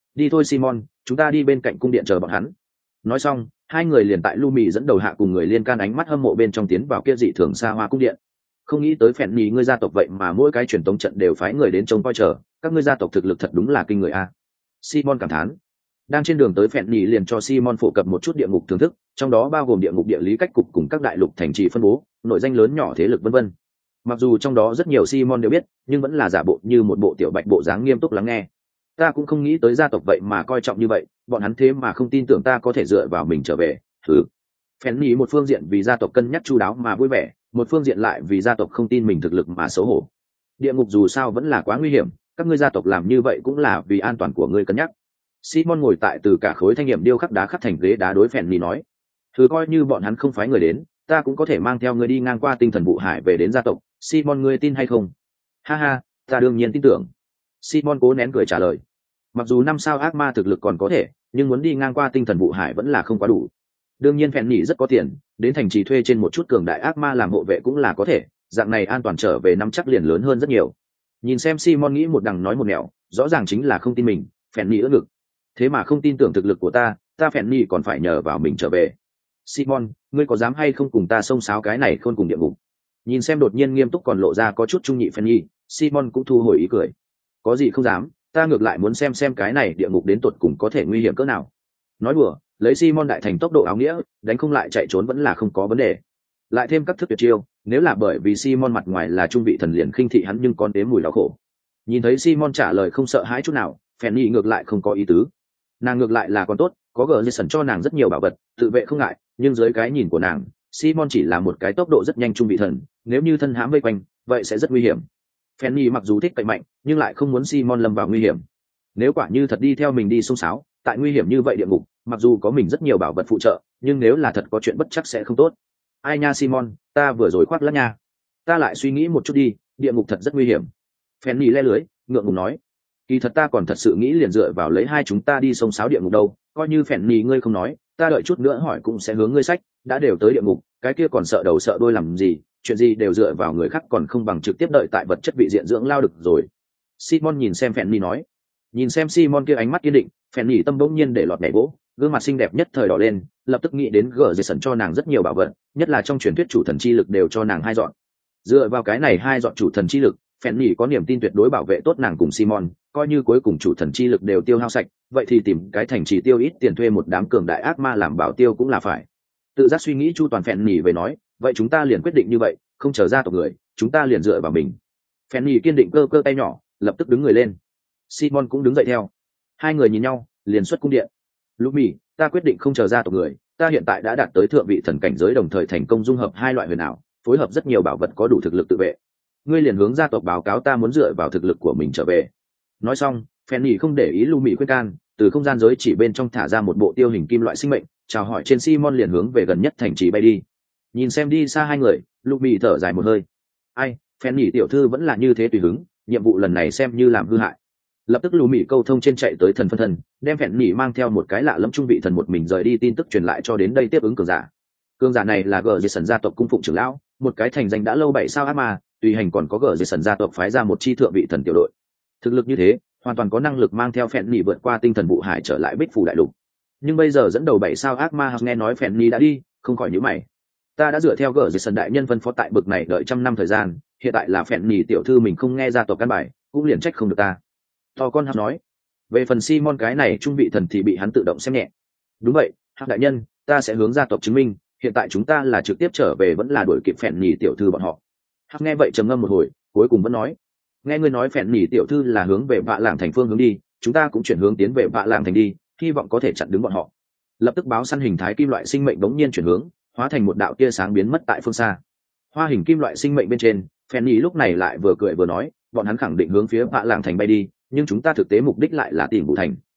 Đi thôi Simon, chúng ta đi bên cạnh cung điện chờ bọn hắn. Nói xong, hai người liền tại Lumi dẫn đầu hạ cùng người liên can ánh mắt hâm mộ bên trong tiến vào kia dị thường xa hoa cung điện. Không nghĩ tới phèn nhì ngươi gia tộc vậy mà mỗi cái truyền tống trận đều phái người đến trông coi chờ, các ngươi gia tộc thực lực thật đúng là kinh người a. Simon cảm thán. Đang trên đường tới phèn nhì liền cho Simon phổ cập một chút địa ngục thưởng thức, trong đó bao gồm địa ngục địa lý cách cục cùng các đại lục thành trì phân bố, nội danh lớn nhỏ thế lực vân vân. Mặc dù trong đó rất nhiều Simon đều biết, nhưng vẫn là giả bộ như một bộ tiểu bạch bộ dáng nghiêm túc lắng nghe. Ta cũng không nghĩ tới gia tộc vậy mà coi trọng như vậy, bọn hắn thế mà không tin tưởng ta có thể dựa vào mình trở về. Thử. Phèn nhì một phương diện vì gia tộc cân nhắc chu đáo mà vui vẻ, một phương diện lại vì gia tộc không tin mình thực lực mà xấu hổ. Địa ngục dù sao vẫn là quá nguy hiểm, các ngươi gia tộc làm như vậy cũng là vì an toàn của ngươi cân nhắc. Simon ngồi tại từ cả khối thanh nghiệm điêu khắc đá khắc thành ghế đá đối phèn nhì nói, thử coi như bọn hắn không phái người đến, ta cũng có thể mang theo ngươi đi ngang qua tinh thần vụ hải về đến gia tộc. Simon ngươi tin hay không? Ha ha, ta đương nhiên tin tưởng. Simon cố nén cười trả lời. Mặc dù năm sao ác ma thực lực còn có thể, nhưng muốn đi ngang qua tinh thần vụ hải vẫn là không quá đủ. Đương nhiên phèn nhì rất có tiền, đến thành trì thuê trên một chút cường đại ác ma làm hộ vệ cũng là có thể, dạng này an toàn trở về năm chắc liền lớn hơn rất nhiều. Nhìn xem Simon nghĩ một đằng nói một nẻo, rõ ràng chính là không tin mình. Phèn nhì ưỡn ngực. Thế mà không tin tưởng thực lực của ta, ta phèn nhì còn phải nhờ vào mình trở về. Simon, ngươi có dám hay không cùng ta xông xáo cái này khôn cùng địa ngục? Nhìn xem đột nhiên nghiêm túc còn lộ ra có chút trung nhị phèn nhì, Simon cũng thu hồi ý cười. Có gì không dám, ta ngược lại muốn xem xem cái này địa ngục đến tột cùng có thể nguy hiểm cỡ nào. Nói đùa, lấy Simon đại thành tốc độ áo nghĩa, đánh không lại chạy trốn vẫn là không có vấn đề. Lại thêm các thức tuyệt chiêu, nếu là bởi vì Simon mặt ngoài là trung vị thần liền khinh thị hắn nhưng còn đếm mùi đau khổ. Nhìn thấy Simon trả lời không sợ hãi chút nào, phèn nhì ngược lại không có ý tứ. Nàng ngược lại là còn tốt, có gờ như sần cho nàng rất nhiều bảo vật, tự vệ không ngại, nhưng dưới cái nhìn của nàng, Simon chỉ là một cái tốc độ rất nhanh trung vị thần, nếu như thân hãm vây quanh, vậy sẽ rất nguy hiểm. Fanny mặc dù thích cậy mạnh, nhưng lại không muốn Simon lâm vào nguy hiểm. Nếu quả như thật đi theo mình đi xông xáo, tại nguy hiểm như vậy địa ngục, mặc dù có mình rất nhiều bảo vật phụ trợ, nhưng nếu là thật có chuyện bất chắc sẽ không tốt. Ai nha Simon, ta vừa rồi khoác lác nha. Ta lại suy nghĩ một chút đi, địa ngục thật rất nguy hiểm. Fanny le lưới, ngượng ngùng nói. Kỳ thật ta còn thật sự nghĩ liền dựa vào lấy hai chúng ta đi xông xáo địa ngục đâu, coi như Fanny ngươi không nói, ta đợi chút nữa hỏi cũng sẽ hướng ngươi sách, đã đều tới địa ngục, cái kia còn sợ đầu sợ đuôi làm gì, chuyện gì đều dựa vào người khác còn không bằng trực tiếp đợi tại vật chất vị diện dưỡng lao được rồi. Simon nhìn xem Fanny nói. Nhìn xem Simon kia ánh mắt kiên định, Fanny tâm bỗng nhiên để lọt nhảy vỗ, gương mặt xinh đẹp nhất thời đỏ lên, lập tức nghĩ đến gờ Jason cho nàng rất nhiều bảo vật, nhất là trong truyền thuyết chủ thần chi lực đều cho nàng hai dọn. Dựa vào cái này hai dọn chủ thần chi lực, Fanny có niềm tin tuyệt đối bảo vệ tốt nàng cùng Simon, coi như cuối cùng chủ thần chi lực đều tiêu hao sạch, vậy thì tìm cái thành trì tiêu ít tiền thuê một đám cường đại ác ma làm bảo tiêu cũng là phải. Tự giác suy nghĩ chu toàn Fanny về nói, vậy chúng ta liền quyết định như vậy, không chờ ra tộc người, chúng ta liền dựa vào mình. Fanny kiên định cơ cơ tay nhỏ, lập tức đứng người lên. Simon cũng đứng dậy theo. Hai người nhìn nhau, liền xuất cung điện. Lumi, ta quyết định không chờ ra tộc người, ta hiện tại đã đạt tới thượng vị thần cảnh giới đồng thời thành công dung hợp hai loại huyền ảo, phối hợp rất nhiều bảo vật có đủ thực lực tự vệ. Ngươi liền hướng gia tộc báo cáo ta muốn dựa vào thực lực của mình trở về. Nói xong, Fanny không để ý Lumi khuyên can, từ không gian giới chỉ bên trong thả ra một bộ tiêu hình kim loại sinh mệnh, chào hỏi trên Simon liền hướng về gần nhất thành trì bay đi. Nhìn xem đi xa hai người, Lumi thở dài một hơi. Ai, Fanny tiểu thư vẫn là như thế tùy hứng, nhiệm vụ lần này xem như làm hư hại. Lập tức Lumi câu thông trên chạy tới thần phân thần, đem Fanny mang theo một cái lạ lẫm trung vị thần một mình rời đi tin tức truyền lại cho đến đây tiếp ứng cường giả. Cường giả này là gờ Jason gia tộc cung phụng trưởng lão, một cái thành danh đã lâu bảy sao ác ma, tùy hành còn có gờ Jason gia tộc phái ra một chi thượng vị thần tiểu đội. Thực lực như thế, hoàn toàn có năng lực mang theo Fanny vượt qua tinh thần vụ hải trở lại Bích Phủ đại lục. Nhưng bây giờ dẫn đầu bảy sao ác ma nghe nói Fanny đã đi, không khỏi nhíu mày. Ta đã dựa theo gờ Jason đại nhân phân phó tại bực này đợi trăm năm thời gian, hiện tại là Fanny tiểu thư mình không nghe gia tộc căn bài, cũng liền trách không được ta. To con Hắc nói. Về phần Simon cái này trung vị thần thì bị hắn tự động xem nhẹ. Đúng vậy, Hắc đại nhân, ta sẽ hướng gia tộc chứng minh, hiện tại chúng ta là trực tiếp trở về vẫn là đuổi kịp Fanny tiểu thư bọn họ. Hắc nghe vậy trầm ngâm một hồi, cuối cùng vẫn nói. Nghe ngươi nói Fanny tiểu thư là hướng về Vạ Làng thành phương hướng đi, chúng ta cũng chuyển hướng tiến về Vạ Làng thành đi, hy vọng có thể chặn đứng bọn họ. Lập tức báo săn hình thái kim loại sinh mệnh bỗng nhiên chuyển hướng, hóa thành một đạo tia sáng biến mất tại phương xa. Hoa hình kim loại sinh mệnh bên trên, Fanny lúc này lại vừa cười vừa nói, bọn hắn khẳng định hướng phía Vạ Làng thành bay đi, nhưng chúng ta thực tế mục đích lại là tìm Vũ thành.